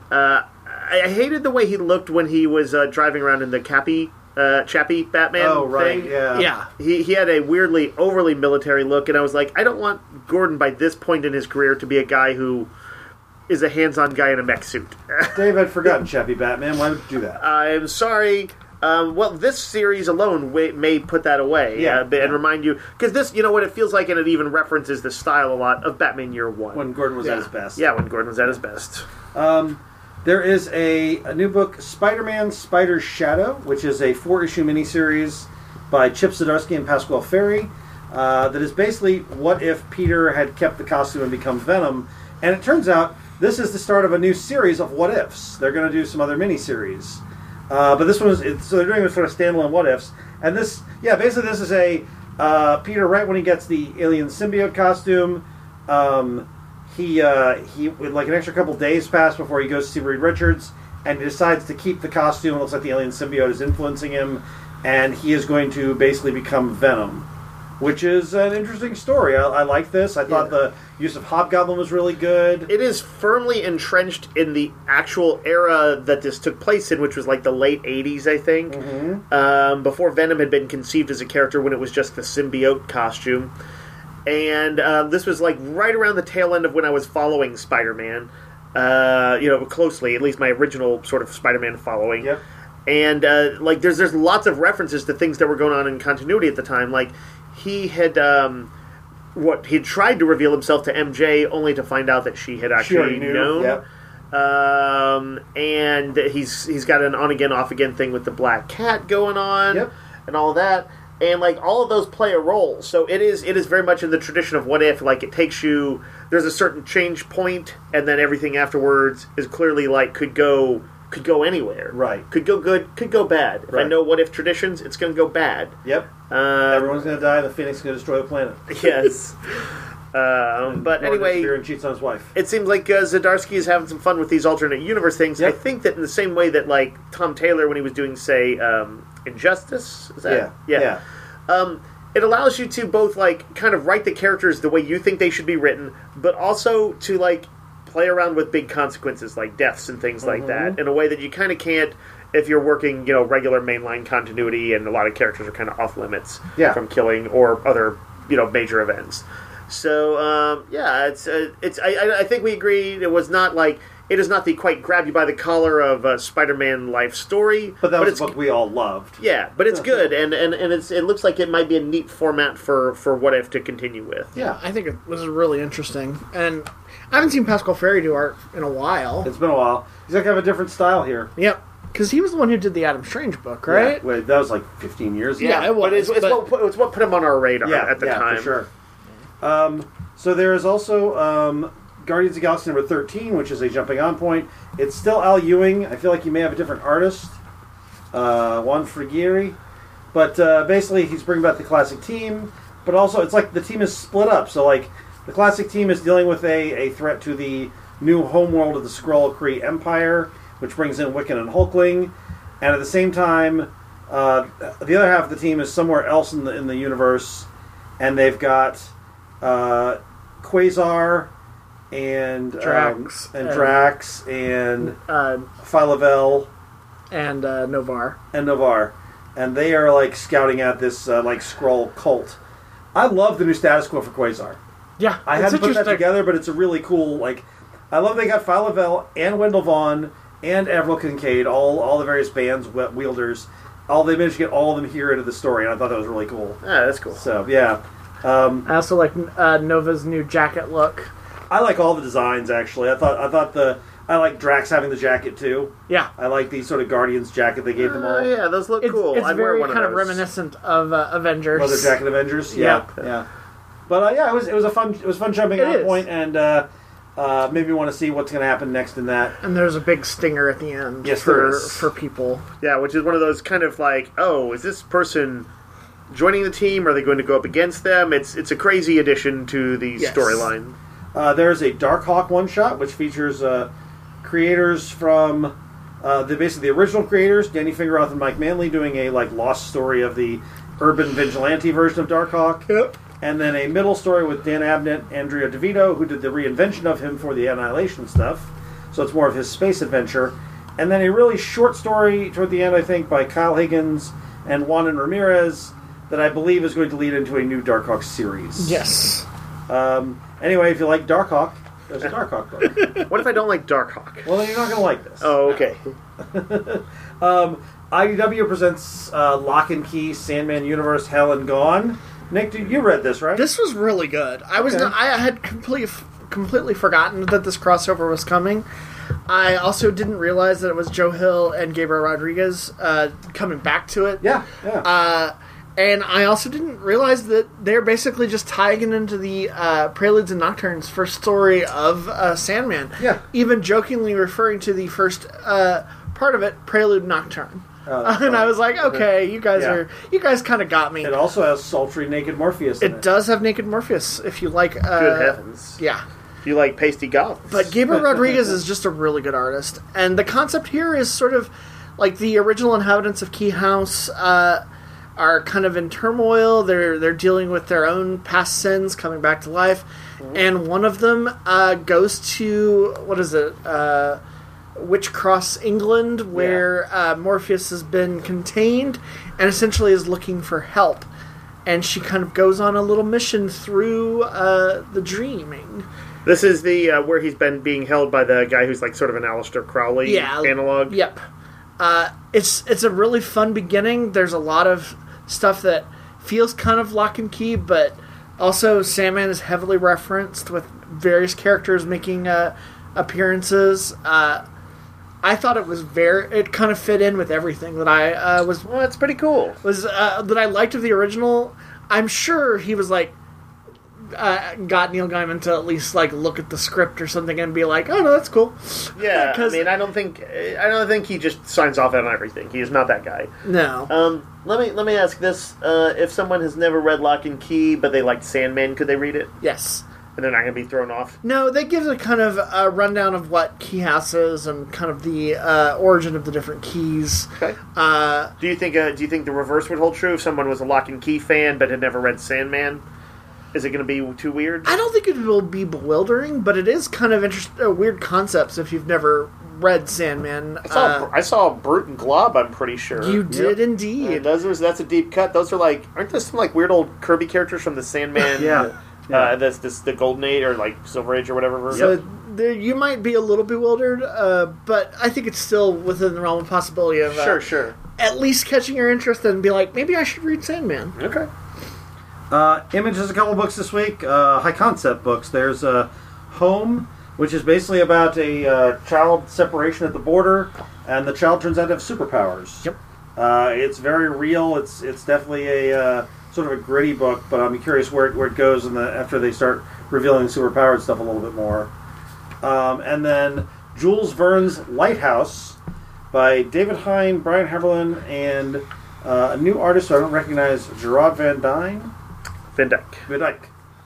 I hated the way he looked when he was driving around in the Chappie Batman thing. Yeah. He had a weirdly, overly military look, and I was like, I don't want Gordon by this point in his career to be a guy who is a hands-on guy in a mech suit. Dave had forgotten Chappie Batman. Why would you do that? I'm sorry. Well, this series alone may put that away and remind you... Because this, you know what it feels like, and it even references the style a lot of Batman Year One. When Gordon was at his best. Yeah, when Gordon was at his best. There is a new book, Spider-Man Spider's Shadow, which is a 4-issue miniseries by Chip Zdarsky and Pasquale Ferry that is basically what if Peter had kept the costume and become Venom. And it turns out this is the start of a new series of what ifs. They're going to do some other miniseries. But this one is, so they're doing a sort of standalone what ifs. And this, basically this is a Peter right when he gets the alien symbiote costume. He like an extra couple days pass before he goes to see Reed Richards, and he decides to keep the costume. It looks like the alien symbiote is influencing him, and he is going to basically become Venom, which is an interesting story. I like this. I thought the use of Hobgoblin was really good. It is firmly entrenched in the actual era that this took place in, which was like the late 80s, I think. Mm-hmm. Before Venom had been conceived as a character when it was just the symbiote costume. And this was like right around the tail end of when I was following Spider-Man, closely, at least my original sort of Spider-Man following. Yep. And like there's lots of references to things that were going on in continuity at the time. Like he had he tried to reveal himself to MJ, only to find out that she had actually known. Yep. And he's got an on again off again thing with the Black Cat going on. Yep. And all that. And, like, all of those play a role. So it is very much in the tradition of what if, like, it takes you... There's a certain change point, and then everything afterwards is clearly, like, could go anywhere. Right. Could go good, could go bad. If I Right. know what if traditions, it's going to go bad. Yep. Everyone's going to die, and the Phoenix is going to destroy the planet. Yes. But Gordon anyway... disappears and cheats on his wife. It seems like Zdarsky is having some fun with these alternate universe things. Yep. I think that in the same way that, like, Tom Taylor, when he was doing, say, Injustice? Is that? Yeah. It allows you to both, like, kind of write the characters the way you think they should be written, but also to, like, play around with big consequences, like deaths and things like that, in a way that you kind of can't if you're working, regular mainline continuity and a lot of characters are kind of off limits from killing or other, major events. So, I think we agreed it was not, like... It is not the quite grab you by the collar of Spider-Man life story. But that was a book we all loved. Yeah, but it's good, and it looks like it might be a neat format for What If to continue with. Yeah, I think it was really interesting. And I haven't seen Pasquale Ferry do art in a while. It's been a while. He's like have a different style here. Yep. Because he was the one who did the Adam Strange book, right? Yeah, wait, that was like 15 years ago. Yeah, it was. But it's what put him on our radar at the time. For sure. So there is also... Guardians of the Galaxy number 13, which is a jumping on point. It's still Al Ewing. I feel like you may have a different artist, Juan Frigeri. But basically, he's bringing back the classic team. But also, it's like the team is split up. So, like, the classic team is dealing with a threat to the new homeworld of the Skrull Kree Empire, which brings in Wiccan and Hulkling. And at the same time, the other half of the team is somewhere else in the universe. And they've got Quasar... and Drax and Phyla-Vell and Novar, and they are like scouting out this like Skrull cult. I love the new status quo for Quasar. Yeah, I hadn't put that together, but it's a really cool like. I love they got Phyla-Vell and Wendell Vaughn and Avril Kincaid, all the various bands wielders. They managed to get all of them here into the story, and I thought that was really cool. Yeah, that's cool. So yeah, I also like Nova's new jacket look. I like all the designs actually. I like Drax having the jacket too. Yeah, I like the sort of Guardians jacket they gave them all. Yeah, those look cool. It's I'd very wear one kind of of those. reminiscent of Avengers. Leather jacket Avengers. Yeah. But it was fun jumping on point, and made me want to see what's going to happen next in that. And there's a big stinger at the end. Yes, there is. For people. Yeah, which is one of those kind of like, oh, is this person joining the team? Are they going to go up against them? It's a crazy addition to the storyline. There's a Darkhawk one-shot, which features creators from basically the original creators, Danny Fingeroth and Mike Manley, doing a lost story of the urban vigilante version of Darkhawk. Yep. And then a middle story with Dan Abnett, Andrea DeVito, who did the reinvention of him for the Annihilation stuff. So so it's more of his space adventure. And then a really short story toward the end, I think, by Kyle Higgins and Juan and Ramirez that I believe is going to lead into a new Darkhawk series. Yes. Anyway, if you like Darkhawk, there's a Darkhawk book. What if I don't like Darkhawk? Well, then you're not going to like this. Oh, okay. IDW presents Lock and Key, Sandman Universe, Hell and Gone. Nick, you read this, right? This was really good. I had completely forgotten that this crossover was coming. I also didn't realize that it was Joe Hill and Gabriel Rodriguez coming back to it. Yeah. And I also didn't realize that they're basically just tying it into the Preludes and Nocturnes first story of Sandman. Yeah. Even jokingly referring to the first part of it, Prelude Nocturne. And I was like, okay, you guys kind of got me. It also has sultry Naked Morpheus in it. It does have Naked Morpheus, if you like. Good heavens. Yeah. If you like pasty goths. But Gabriel Rodriguez is just a really good artist. And the concept here is sort of like the original inhabitants of Key House are kind of in turmoil. They're dealing with their own past sins coming back to life. And one of them goes to, Witchcross, England, where Morpheus has been contained and essentially is looking for help. And she kind of goes on a little mission through the dreaming. This is the where he's been being held by the guy who's like sort of an Aleister Crowley analog. Yep. It's a really fun beginning. There's a lot of stuff that feels kind of Lock and Key, but also Sandman is heavily referenced with various characters making appearances. I thought it kind of fit in with everything that I was. Well, that's pretty cool. That I liked of the original. I'm sure he was like got Neil Gaiman to at least like look at the script or something and be like, oh no, that's cool. Yeah, I mean, I don't think he just signs off on everything. He is not that guy. No. Let me ask this: if someone has never read Lock and Key but they liked Sandman, could they read it? Yes. And they're not going to be thrown off? No, they give a kind of a rundown of what Key House is and kind of the origin of the different keys. Okay. Do you think the reverse would hold true if someone was a Lock and Key fan but had never read Sandman? Is it going to be too weird? I don't think it will be bewildering, but it is kind of weird concepts if you've never read Sandman. I saw Brute and Glob, I'm pretty sure. You did indeed. That's a deep cut. Those are aren't those some weird old Kirby characters from the Sandman? Yeah. The Golden Age or Silver Age or whatever version. So you might be a little bewildered, but I think it's still within the realm of possibility of sure. At least catching your interest and be like, maybe I should read Sandman. Okay. Image has a couple books this week, high concept books. There's Home, which is basically about a child separation at the border, and the child turns out to have superpowers. Yep. It's very real. It's definitely a sort of a gritty book, but I'm curious where it goes after they start revealing superpowered stuff a little bit more. And then Jules Verne's Lighthouse by David Hine, Brian Heberlin, and a new artist who I don't recognize, Gerard Van Dyke.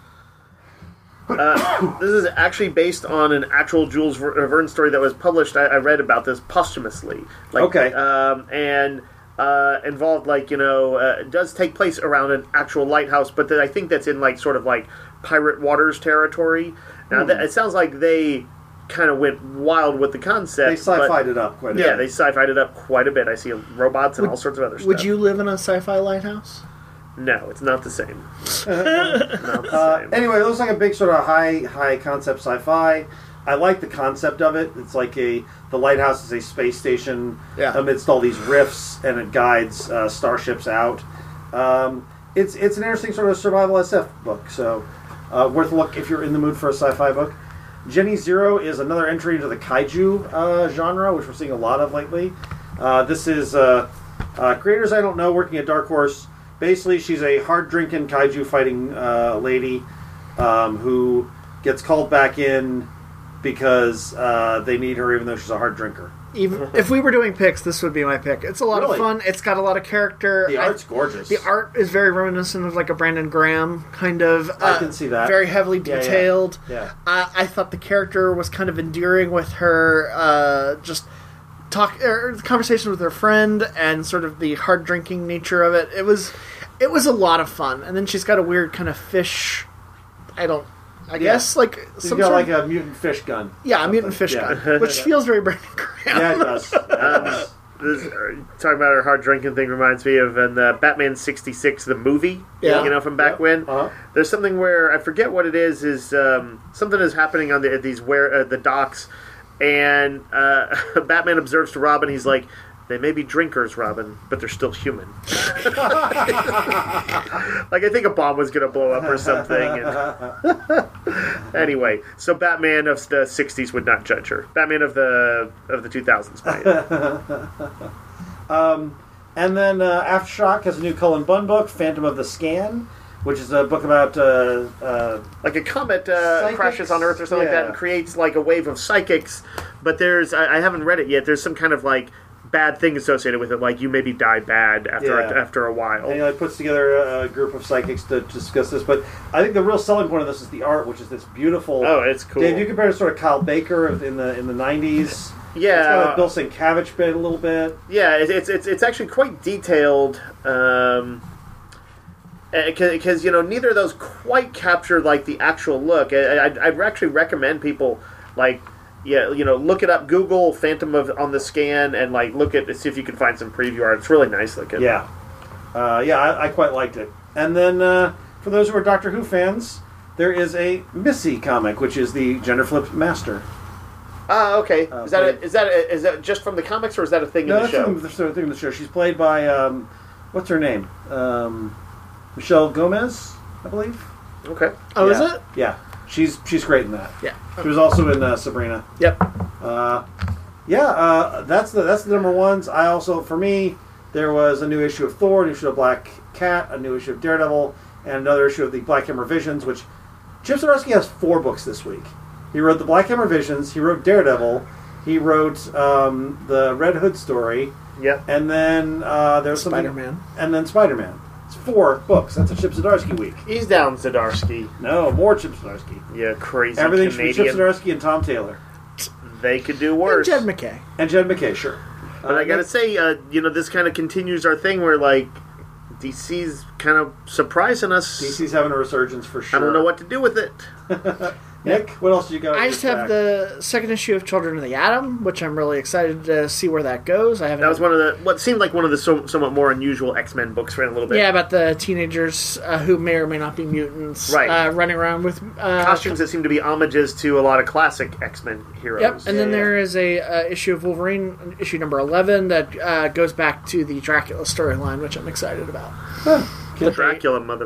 This is actually based on an actual Jules Verne story that was published. I read about this posthumously. And involved, it does take place around an actual lighthouse, but I think that's in Pirate Waters territory. Now, it sounds like they kind of went wild with the concept. They sci-fi'd it up quite a bit. Yeah, they sci-fi'd it up quite a bit. I see robots and all sorts of other stuff. Would you live in a sci-fi lighthouse? No, it's not the same. Anyway, it looks like a big sort of high concept sci-fi. I like the concept of it. It's like the lighthouse is a space station amidst all these rifts, and it guides starships out. It's an interesting sort of survival SF book, so worth a look if you're in the mood for a sci-fi book. Jenny Zero is another entry into the kaiju genre, which we're seeing a lot of lately. This is creators I don't know working at Dark Horse. Basically, she's a hard-drinking kaiju fighting lady who gets called back in because they need her, even though she's a hard drinker. Even if we were doing picks, this would be my pick. It's a lot of fun. It's got a lot of character. The art's gorgeous. The art is very reminiscent of a Brandon Graham kind of. I can see that. Very heavily detailed. Yeah. I thought the character was kind of endearing with her. The conversation with her friend and sort of the hard drinking nature of it. It was a lot of fun. And then she's got a weird kind of fish. I don't I guess, like He's some got sort like of, a mutant fish gun. yeah, a mutant fish Yeah. gun, which feels very Brandon Graham. Yeah, it does. This, talking about our hard drinking thing reminds me of in Batman 66, the movie, Yeah. you know, from back when. Uh-huh. There's something where, I forget what it is something is happening on the docks, and Batman observes to Robin, he's like, they may be drinkers, Robin, but they're still human. Like, I think a bomb was going to blow up or something. And anyway, so Batman of the 60s would not judge her. Batman of the 2000s might. And then Aftershock has a new Cullen Bunn book, Phantom of the Scan, which is a book about Like a comet Psychics? crashes on Earth or something like that Yeah. and creates like a wave of psychics. But there's, I haven't read it yet, there's some kind of like bad thing associated with it, like you maybe die bad after a while. and he like puts together a group of psychics to discuss this. But I think the real selling point of this is the art, which is this beautiful. Oh, it's cool. Dave, you compare to sort of Kyle Baker in the 90s. Yeah. It's got a Bill Sienkiewicz bit a little bit. Yeah, it's actually quite detailed. Because neither of those quite capture like the actual look. I'd actually recommend people like look it up. Google Phantom on the Scan and like see if you can find some preview art. It's really nice looking. Yeah, I quite liked it. And then for those who are Doctor Who fans, there is a Missy comic, which is the gender flipped master. Okay. Is that just from the comics or is that a thing in the show? That's the thing in the show. She's played by what's her name? Michelle Gomez, I believe. Okay. Oh, Yeah. is it? Yeah, she's great in that. Yeah. She was also in Sabrina. Yep. That's the number ones. I also, for me, there was a new issue of Thor, a new issue of Black Cat, a new issue of Daredevil, and another issue of the Black Hammer Visions, which Chip Zdarsky has 4 books this week. He wrote the Black Hammer Visions, he wrote Daredevil, he wrote the Red Hood story, Yeah. and then there's something... Spider-Man. And then Spider-Man. It's 4 books. That's a Chip Zdarsky week. He's down Zdarsky. No, more Chip Zdarsky. Yeah, crazy Everything's from Chip Canadian. Zdarsky and Tom Taylor. They could do And worse. Jed McKay. And Jed McKay, sure. But I gotta say, this kind of continues our thing where, like, DC's kind of surprising us. DC's having a resurgence for sure. I don't know what to do with it. Nick, what else do you got? I just have the second issue of Children of the Atom, which I'm really excited to see where that goes. I haven't. That was what seemed like one of the somewhat more unusual X-Men books for a little bit. Yeah, about the teenagers who may or may not be mutants, Right. Running around with Costumes that seem to be homages to a lot of classic X-Men heroes. Yep, and then Yeah. there is a issue of Wolverine, issue number 11, that goes back to the Dracula storyline, which I'm excited about. Dracula, mother.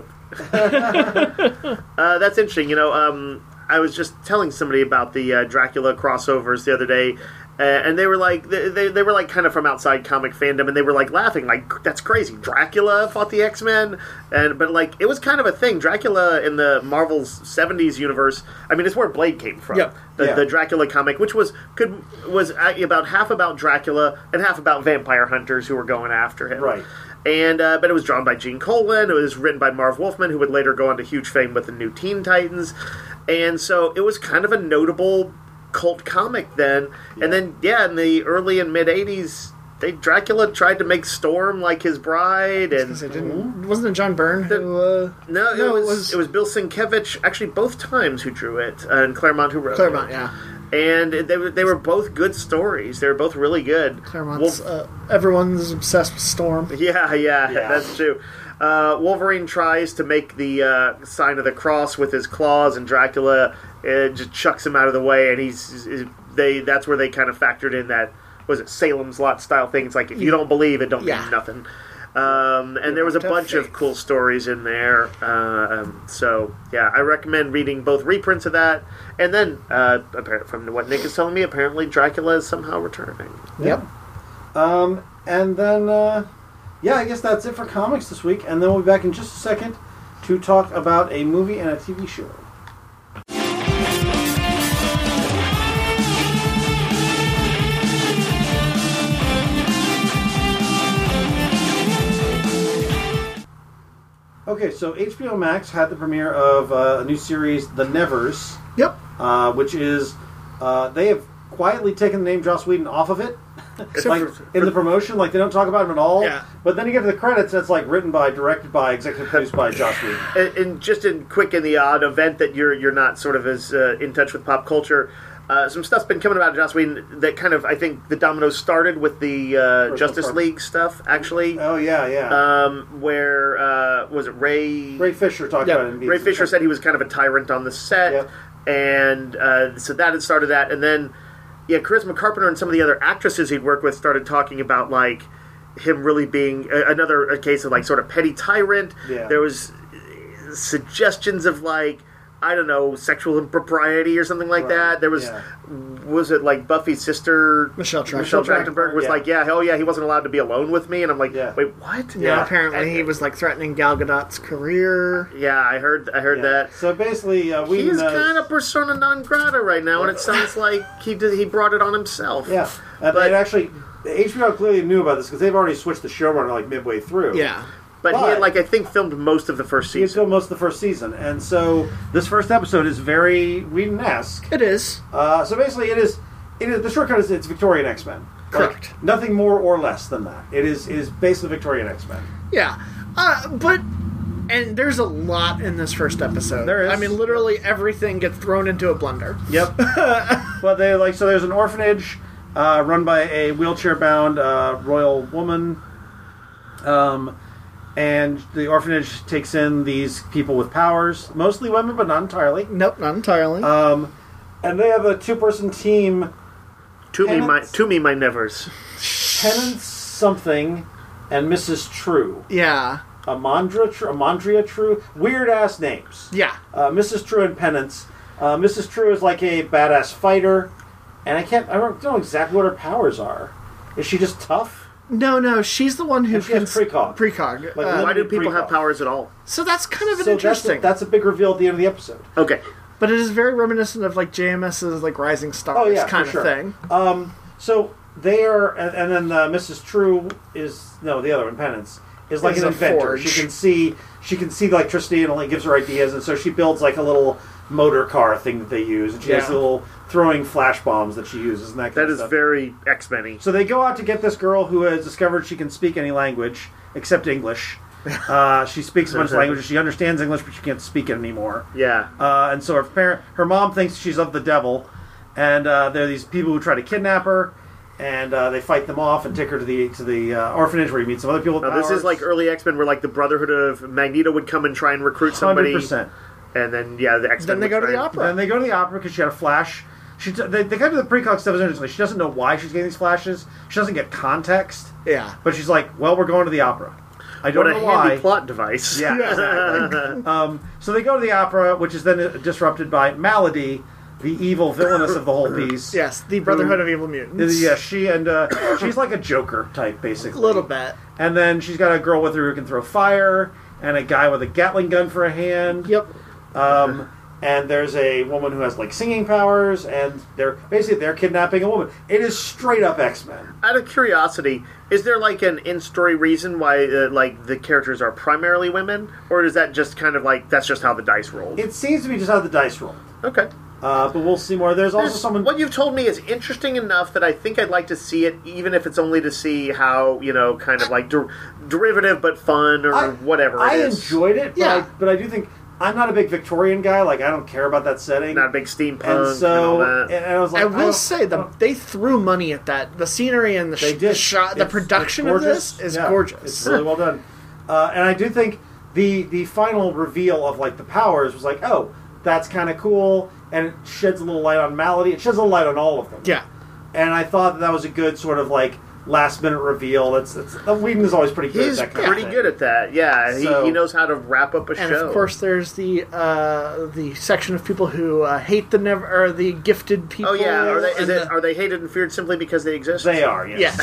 That's interesting. I was just telling somebody about the Dracula crossovers the other day, and they were like, they were like kind of from outside comic fandom, and they were like laughing, like that's crazy. Dracula fought the X-Men, but like it was kind of a thing. Dracula in the Marvel's '70s universe. I mean, it's where Blade came from. Yep. The Dracula comic, which was about half about Dracula and half about vampire hunters who were going after him. Right. And but it was drawn by Gene Colan. It was written by Marv Wolfman, who would later go on to huge fame with the New Teen Titans. And so it was kind of a notable cult comic then. Yeah. And then, in the early and mid '80s, Dracula tried to make Storm like his bride, and Wasn't it John Byrne who? it was Bill Sienkiewicz actually both times who drew it, and Claremont who wrote Claremont, it. yeah. And they were both good stories. They were both really good. Claremont's everyone's obsessed with Storm. Yeah, that's true. Wolverine tries to make the sign of the cross with his claws, and Dracula just chucks him out of the way, and that's where they kind of factored in that, was it Salem's Lot style thing? It's like, if you don't believe it, don't mean nothing. And there was a bunch of cool stories in there. So, I recommend reading both reprints of that, and then, from what Nick is telling me, apparently Dracula is somehow returning. Yep. And then, I guess that's it for comics this week. And then we'll be back in just a second to talk about a movie and a TV show. Okay, so HBO Max had the premiere of a new series, The Nevers. Yep. Which is, they have quietly taken the name Joss Whedon off of it. So Like in the promotion, like they don't talk about him at all. Yeah. But then you get to the credits, that's like written by, directed by, executive produced by Joss Whedon. And just in the odd event that you're not sort of as in touch with pop culture, some stuff's been coming about Joss Whedon that kind of, I think the dominoes started with the Justice League stuff, actually. Oh yeah. Where was it Ray Fisher talked about it. Ray Fisher said he was kind of a tyrant on the set, Yep. and so that had started that, and then Charisma Carpenter and some of the other actresses he'd worked with started talking about like him really being another case of like sort of petty tyrant. Yeah. There was suggestions of like, I don't know, sexual impropriety or something like that. There was was it like Buffy's sister Michelle Trachtenberg. Trachtenberg was like, he wasn't allowed to be alone with me, and I'm like, wait, what? Yeah, apparently he was like threatening Gal Gadot's career. Yeah, I heard that. So basically, Whedon He's kind of persona non grata right now, and it sounds like he brought it on himself. Yeah, but actually, HBO clearly knew about this because they've already switched the showrunner like midway through. Yeah. But he had, like, I think, filmed most of the first He had season. filmed most of the first season, and so this first episode is very Whedon-esque. It is. So basically, it is the shortcut is it's Victorian X-Men. Correct. Like, nothing more or less than that. It is basically Victorian X-Men. Yeah. And there's a lot in this first episode. There is. I mean, literally everything gets thrown into a blender. Yep. But so there's an orphanage run by a wheelchair-bound royal woman. And the orphanage takes in these people with powers, mostly women, but not entirely. Nope, not entirely. And they have a two-person team. To me, my nevers. Penance something and Mrs. True. Yeah. Amandria True. Weird-ass names. Yeah. Mrs. True and Penance. Mrs. True is like a badass fighter. And I don't know exactly what her powers are. Is she just tough? No, she's the one who And she has precog. Precog. Like, Why do people precog. have powers at all? So that's kind of an So interesting. that's a big reveal at the end of the episode. Okay. But it is very reminiscent of like JMS's like Rising Stars kind of thing. So they are, and then Mrs. True is the other one, Penance, is like Is an a inventor. forge. She can see the electricity and only gives her ideas, and so she builds like a little motor car thing that they use, and she has little throwing flash bombs that she uses, and that kind That of is stuff. very X-Men-y. So they go out to get this girl who has discovered she can speak any language except English. She speaks a bunch of languages. She understands English, but she can't speak it anymore. Yeah. And so her mom thinks she's of the devil, and there are these people who try to kidnap her, and they fight them off and take her to the orphanage where you meet some other people with Now, this powers. is like early X-Men where like the Brotherhood of Magneto would come and try and recruit somebody. 100%. And then, the X-Men Then they would go to try the and- opera. Then they go to the opera because she had a flash. They kind of the precog stuff is interesting. She doesn't know why she's getting these flashes. She doesn't get context. Yeah. But she's like, well, we're going to the opera. I don't What a know handy why. plot device. Yeah, exactly. So they go to the opera, which is then disrupted by Malady, the evil villainess of the whole piece. Yes, the Brotherhood of Evil Mutants. Yeah, she's like a Joker type, basically. A little bit. And then she's got a girl with her who can throw fire, and a guy with a Gatling gun for a hand. Yep. And there's a woman who has like singing powers, and they're kidnapping a woman. It is straight up X-Men. Out of curiosity, is there like an in-story reason why like the characters are primarily women, or is that just kind of like that's just how the dice rolled? It seems to be just how the dice roll. Okay. But we'll see more. There's also someone. What you've told me is interesting enough that I think I'd like to see it, even if it's only to see how kind of like derivative but fun or whatever. I it is. enjoyed it, but I do think I'm not a big Victorian guy. Like I don't care about that setting. Not a big steampunk And so, and all that. and I was like, I will say they threw money at that. The scenery and the shot, the production of this is gorgeous. It's really well done. And I do think the final reveal of like the powers was like, oh, that's kind of cool, and it sheds a little light on Malady. It sheds a little light on all of them. Yeah. And I thought that was a good sort of like last minute reveal. Whedon is always pretty good He's at that kind pretty of thing. good at that. Yeah, So- he knows how to wrap up a And show. of course, there's the section of people who hate the gifted people. Oh yeah, and are they hated and feared simply because they exist? They are, yes.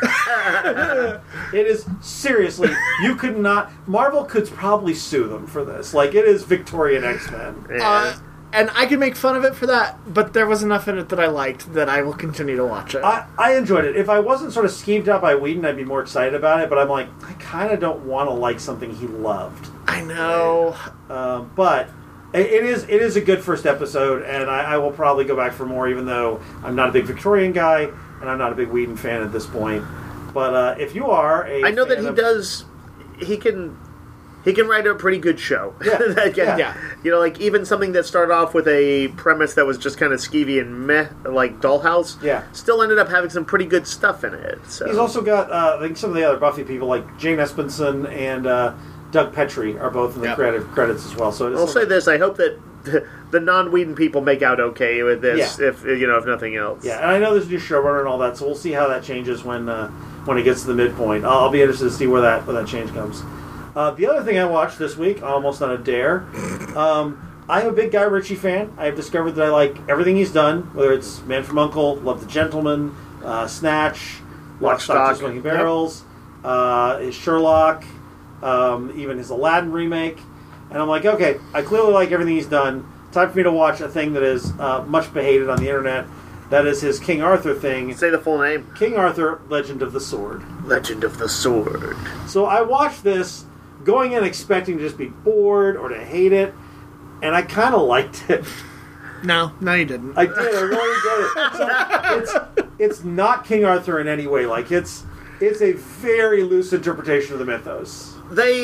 Yes. It is seriously. You could not. Marvel could probably sue them for this. Like it is Victorian X-Men. Yeah. And I can make fun of it for that, but there was enough in it that I liked that I will continue to watch it. I enjoyed it. If I wasn't sort of skeeved out by Whedon, I'd be more excited about it. But I'm like, I kind of don't want to like something he loved. I know. But It is a good first episode, and I will probably go back for more, even though I'm not a big Victorian guy, and I'm not a big Whedon fan at this point. But if you are I know that he can write a pretty good show. Yeah. You know, like even something that started off with a premise that was just kind of skeevy and meh, like Dollhouse, still ended up having some pretty good stuff in it. So. He's also got, I think some of the other Buffy people, like Jane Espenson and Doug Petrie, are both in the creative credits as well. So I'll say this: I hope that the non-Whedon people make out okay with this, if nothing else. Yeah, and I know there's a new showrunner and all that, so we'll see how that changes when it gets to the midpoint. I'll be interested to see where that change comes. The other thing I watched this week, almost on a dare, I'm a big Guy Ritchie fan. I've discovered that I like everything he's done, whether it's Man from U.N.C.L.E., Love the Gentleman, Snatch, Lock, Stock, 2 Smoking Barrels, his Sherlock, even his Aladdin remake. And I'm like, okay, I clearly like everything he's done. Time for me to watch a thing that is much behated on the internet. That is his King Arthur thing. Say the full name. King Arthur, Legend of the Sword. Legend of the Sword. So I watched this going in expecting to just be bored or to hate it, and I kind of liked it. No, you didn't. I did. I really did. So it's not King Arthur in any way. Like it's a very loose interpretation of the mythos.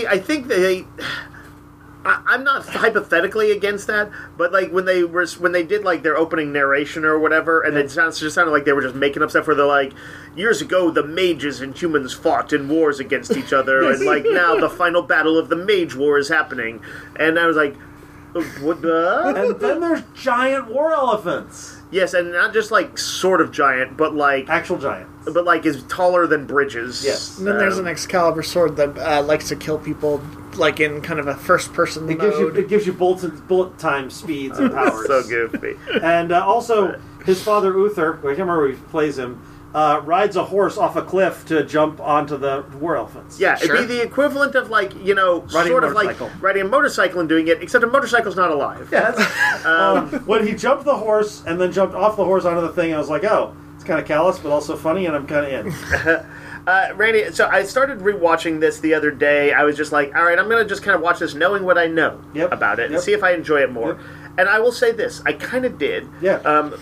I'm not hypothetically against that, but like when they did like their opening narration or whatever, and it just sounded like they were just making up stuff where they're like, years ago the mages and humans fought in wars against each other, and like now the final battle of the Mage War is happening, and I was like, what the? And then there's giant war elephants. Yes, and not just like sort of giant, but like actual giant. But like is taller than bridges. Yes. And then there's an Excalibur sword that likes to kill people, like in kind of a first-person mode. It gives you bullet time speeds and powers. So goofy. And also, his father Uther, I can't remember who plays him, rides a horse off a cliff to jump onto the war elephants. Yeah, it'd be the equivalent of like, riding a motorcycle and doing it, except a motorcycle's not alive. Yes. When he jumped the horse and then jumped off the horse onto the thing, I was like, oh, it's kind of callous, but also funny, and I'm kind of in. Randy, so I started rewatching this the other day. I was just like, all right, I'm going to just kind of watch this knowing what I know about it and see if I enjoy it more. Yep. And I will say this, I kind of did. Yeah.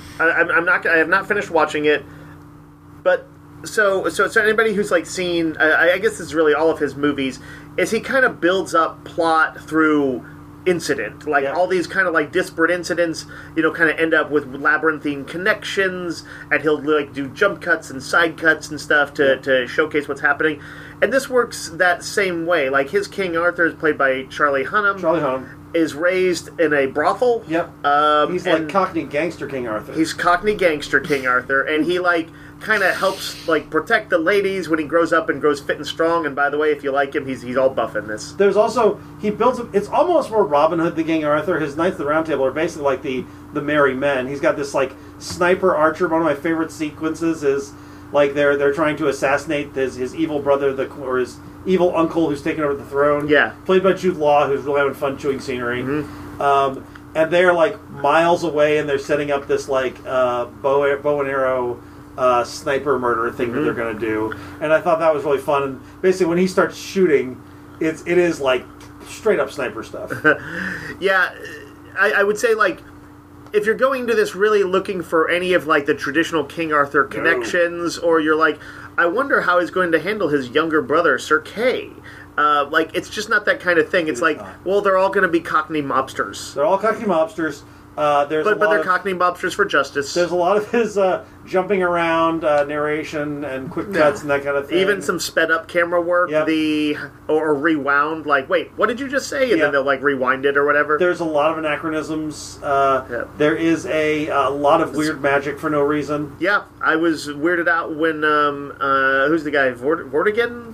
I have not finished watching it, but so anybody who's like seen, I guess this is really all of his movies, is he kind of builds up plot through incident, like all these kind of like disparate incidents, kind of end up with labyrinthine connections, and he'll like do jump cuts and side cuts and stuff to showcase what's happening. And this works that same way. Like his King Arthur is played by Charlie Hunnam. Is raised in a brothel. Yep. He's like Cockney gangster King Arthur. He's Cockney gangster King Arthur, and he like kind of helps like protect the ladies when he grows up and grows fit and strong. And by the way, if you like him, he's all buff in this. There's also he builds. It's almost more Robin Hood than King Arthur. His Knights of the Round Table are basically like the merry men. He's got this like sniper archer. One of my favorite sequences is like they're trying to assassinate his evil brother or his evil uncle who's taken over the throne. Yeah, played by Jude Law, who's really having fun chewing scenery. Mm-hmm. And they're like miles away, and they're setting up this like bow and arrow sniper murder thing that they're going to do. And I thought that was really fun. And basically, when he starts shooting, it is like straight up sniper stuff. Yeah, I would say like, if you're going to this really looking for any of like the traditional King Arthur connections, or you're like, I wonder how he's going to handle his younger brother Sir Kay. Like, it's just not that kind of thing. It's like, well, they're all going to be Cockney mobsters. They're all Cockney mobsters. But they're Cockney mobsters for justice. There's a lot of his jumping around narration and quick cuts and that kind of thing. Even some sped up camera work, or rewound. Like, wait, what did you just say? And then they'll like rewind it or whatever. There's a lot of anachronisms. There is a lot of weird magic for no reason. Yeah, I was weirded out when who's the guy? Vortigern.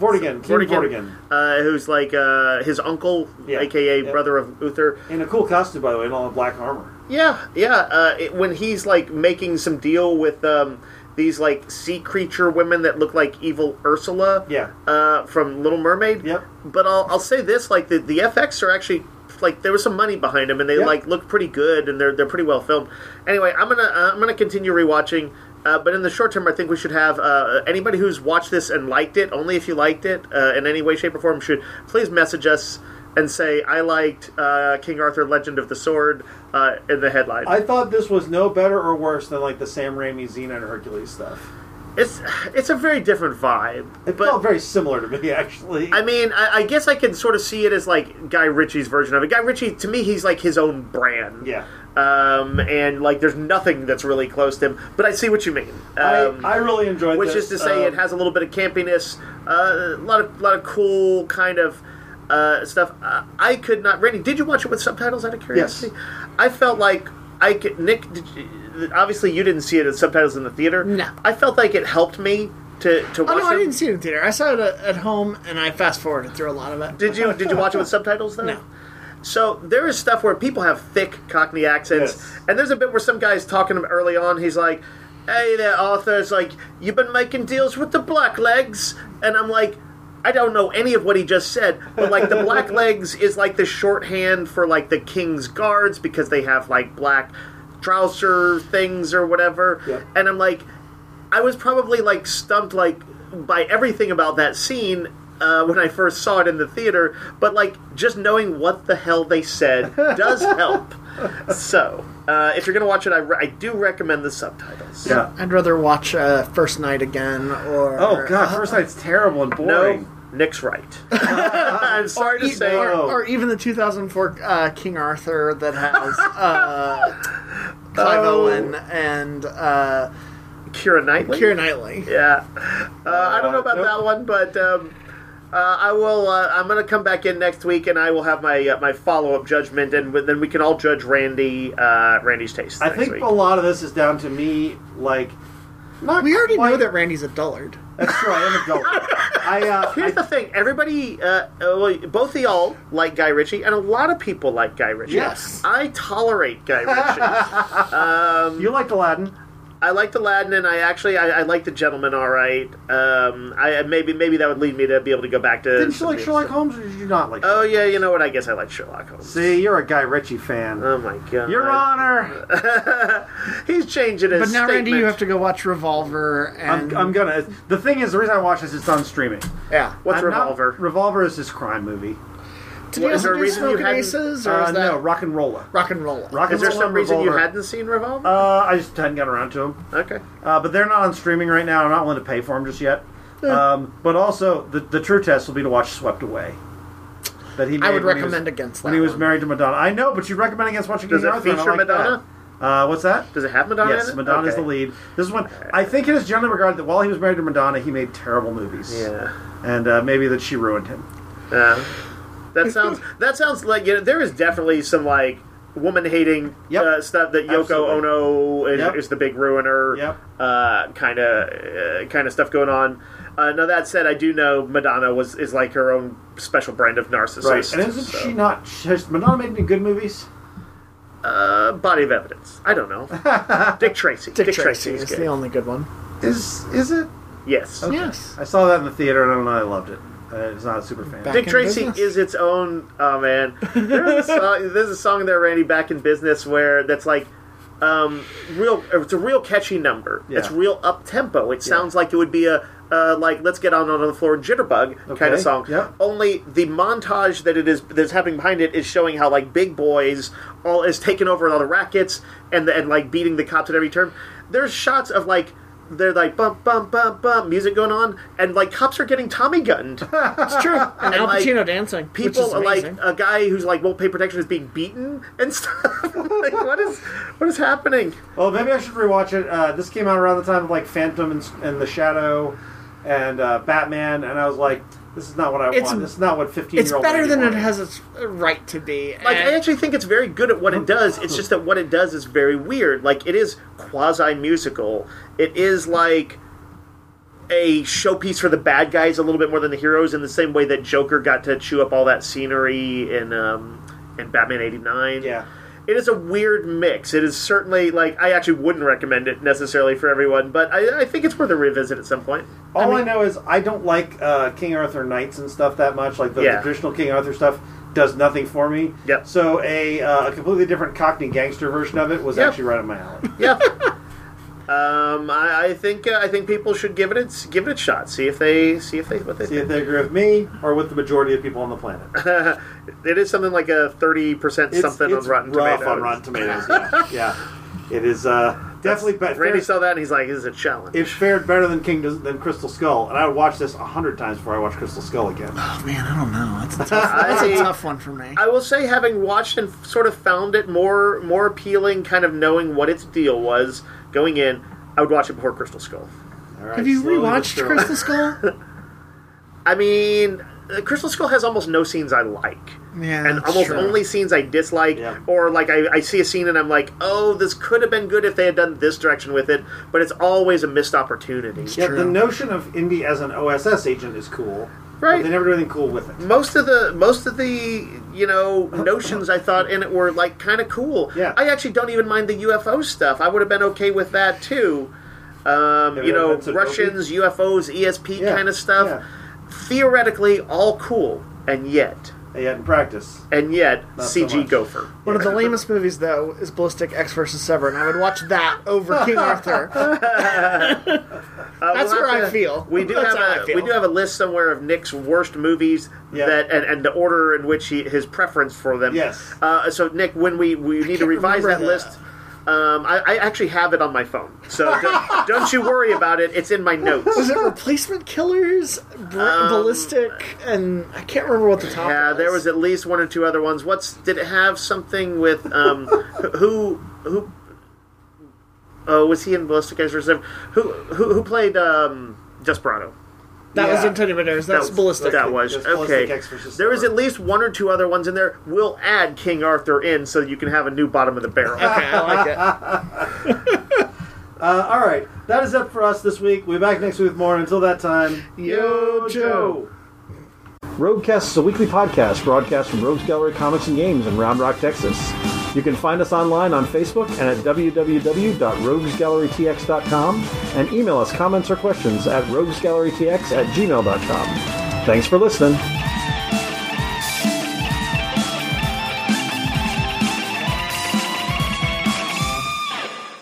Who's like his uncle, aka brother of Uther, in a cool costume, by the way, in all the black armor. When he's like making some deal with these like sea creature women that look like evil Ursula, from Little Mermaid. Yep. But I'll say this: like the FX are actually like there was some money behind them, and they like look pretty good, and they're pretty well filmed. Anyway, I'm gonna continue rewatching. But in the short term, I think we should have anybody who's watched this and liked it, only if you liked it in any way, shape, or form, should please message us. and say I liked King Arthur: Legend of the Sword in the headline. I thought this was no better or worse than like the Sam Raimi Xena and Hercules stuff. It's a very different vibe. It but, felt very similar to me, actually. I mean, I guess I can sort of see it as like Guy Ritchie's version of it. Guy Ritchie, to me, he's like his own brand. Yeah. And like, there's nothing that's really close to him. But I see what you mean. I really enjoyed which this. is to say, it has a little bit of campiness, a lot of cool kind of stuff. I could not. Randy, did you watch it with subtitles out of curiosity? Yes. I felt like I could. Nick, obviously you didn't see it as subtitles in the theater. No. I felt like it helped me to watch Oh, no, I it. didn't see it in theater. I saw it at home, and I fast-forwarded through a lot of it. Did you watch it with subtitles though? No. So there is stuff where people have thick Cockney accents, Yes. and there's a bit where some guy's talking to him early on. He's like, "Hey there, Arthur." It's like, "You've been making deals with the Blacklegs," and I'm like, I don't know any of what he just said, but like the Blacklegs is like the shorthand for like the King's Guards because they have like black trouser things or whatever, Yep. and I'm like, I was probably like stumped like by everything about that scene when I first saw it in the theater, but like just knowing what the hell they said does help. So if you're gonna watch it, I do recommend the subtitles. Yeah. I'd rather watch First Night again, or... Oh, God, First Night's terrible and boring. No, Nick's right. I'm sorry to say. or even the 2004 King Arthur that has Clive Owen and Keira Knightley. Keira Knightley. Yeah, I don't know about nope. that one, but I will. I'm going to come back in next week, and I will have my my follow up judgment, and then we can all judge Randy's taste. I next think week. a lot of this is down to me, like, not We already quite, know that Randy's a dullard. That's true, I am a dullard. Here's the thing: everybody, both of y'all like Guy Ritchie, and a lot of people like Guy Ritchie. Yes. I tolerate Guy Ritchie. You liked Aladdin. I liked Aladdin, and I like The Gentleman. All right, maybe that would lead me to be able to go back to. Didn't you like Sherlock Holmes, or did you not like Oh yeah, you know what? I guess I like Sherlock Holmes. See, you're a Guy Ritchie fan. Oh my god, Your Honor! He's changing his. But now, statement. Randy, you have to go watch Revolver. And I'm gonna... The thing is, the reason I watch this is it's on streaming. yeah. What's I'm not- Revolver? Revolver is his crime movie. Did What, he is there also a do reason you Smoking hadn't- Aces, or is that No, Rock and Rolla. Rock and Roll? Rock and Is there Rolla some and reason you Revolver. hadn't seen Revolver? I just hadn't gotten around to them. Okay. But they're not on streaming right now. I'm not willing to pay for them just yet. But also, the true test will be to watch Swept Away. That he made I would when he recommend was, against that when he was one. married to Madonna. I know, but you recommend against watching Does King it Arthur. and I feature like Madonna? that. What's that? Does it have Madonna? Yes, in it? Madonna is Okay. the lead. This is one. I think it is generally regarded that while he was married to Madonna, he made terrible movies. Yeah. And maybe that she ruined him. That sounds like there is definitely some like woman hating Yep. stuff that Yoko Absolutely. Ono Yep. is the big ruiner. Yep. Kind of stuff going on. Now that said, I do know Madonna is like her own special brand of narcissist. Right. And isn't she not... Has Madonna made any good movies? Body of Evidence? I don't know. Dick Tracy. Dick Tracy is is good. the only good one. Is it? Yes. Okay. Yes. I saw that in the theater, and I don't know, I loved it. I was not a super fan. Back Dick in Tracy business? is its own. Oh man, there's a song there, Randy, back in business, where that's like real. It's a real catchy number. Yeah. It's real up tempo. It sounds like it would be a like let's get on the floor jitterbug kind Okay. of song. Yep. Only the montage that's happening behind it is showing how like Big Boys all is taking over all the rackets and like beating the cops at every turn. There's shots of like. They're like bump, bump, bump, bump, music going on, and like cops are getting Tommy gunned. It's true. And Al like, Pacino dancing. which People is like amazing. a guy who's like won't pay protection is being beaten and stuff. Like what is happening? Well, maybe I should rewatch it. This came out around the time of like Phantom and The Shadow and Batman, and I was like, this is not what I want. This is not what 15-year-old It's better than it wanted. has its right to be. Like and I actually think it's very good at what it does. It's just that what it does is very weird. Like it is quasi musical. It is like a showpiece for the bad guys a little bit more than the heroes, in the same way that Joker got to chew up all that scenery in Batman '89. Yeah. It is a weird mix. It is certainly, like, I actually wouldn't recommend it necessarily for everyone, but I think it's worth a revisit at some point. All I know is I don't like King Arthur Knights and stuff that much. Like the traditional King Arthur stuff does nothing for me. Yep. So a completely different Cockney gangster version of it was Yep. actually right up my alley. Yeah. I think people should give it a shot. See if they what they See think. if they agree with me or with the majority of people on the planet. It is something like a 30% something it's on Rotten rough Tomatoes. on Rotten Tomatoes. Yeah. It is definitely better. Randy saw that and he's like, "This is a challenge." It fared better than Crystal Skull, and I would watch this 100 times before I watch Crystal Skull again. Oh man, I don't know. That's a tough one for me. I will say, having watched and sort of found it more appealing, kind of knowing what its deal was going in, I would watch it before Crystal Skull. All right, Have you slowly but rewatched surely. Crystal Skull? I mean, Crystal Skull has almost no scenes I like. Yeah, And that's almost true. only scenes I dislike, Yeah. or like I see a scene and I'm like, oh, this could have been good if they had done this direction with it, but it's always a missed opportunity. Yeah, True. the notion of Indy as an OSS agent is cool, Right. But they never do anything cool with it. Most of the notions I thought in it were like kind of cool. Yeah. I actually don't even mind the UFO stuff. I would have been okay with that too. been so Russians, UFOs, ESP Yeah, kind of stuff. yeah. Theoretically, all cool, and yet Yet in practice, CG so much. gopher. One of the lamest movies, though, is Ballistic X vs. Severin. I would watch that over King Arthur. That's where I feel. We do That's how I have feel. a list somewhere of Nick's worst movies Yeah. that and the order in which his preference for them. Yes. So Nick, when we need to revise that remember list, I actually have it on my phone. So don't you worry about it. It's in my notes. Was it Replacement Killers, Ballistic, and I can't remember what the top Yeah, was. there was at least one or two other ones. Did it have something with who? Oh, was he in Ballistic X vs. Severin? Who played Desperado? That was Yeah. Antonio Banderas. That's Ballistic. That was Just Ballistic okay. X versus There was Severin. at least one or two other ones in there. We'll add King Arthur in so you can have a new bottom of the barrel. Okay, I like it. All right, that is it for us this week. We'll be back next week with more. Until that time, Yo, Joe. Roguecast is a weekly podcast broadcast from Rogues Gallery Comics and Games in Round Rock, Texas. You can find us online on Facebook and at www.roguesgallerytx.com and email us comments or questions at roguesgallerytx@gmail.com. Thanks for listening.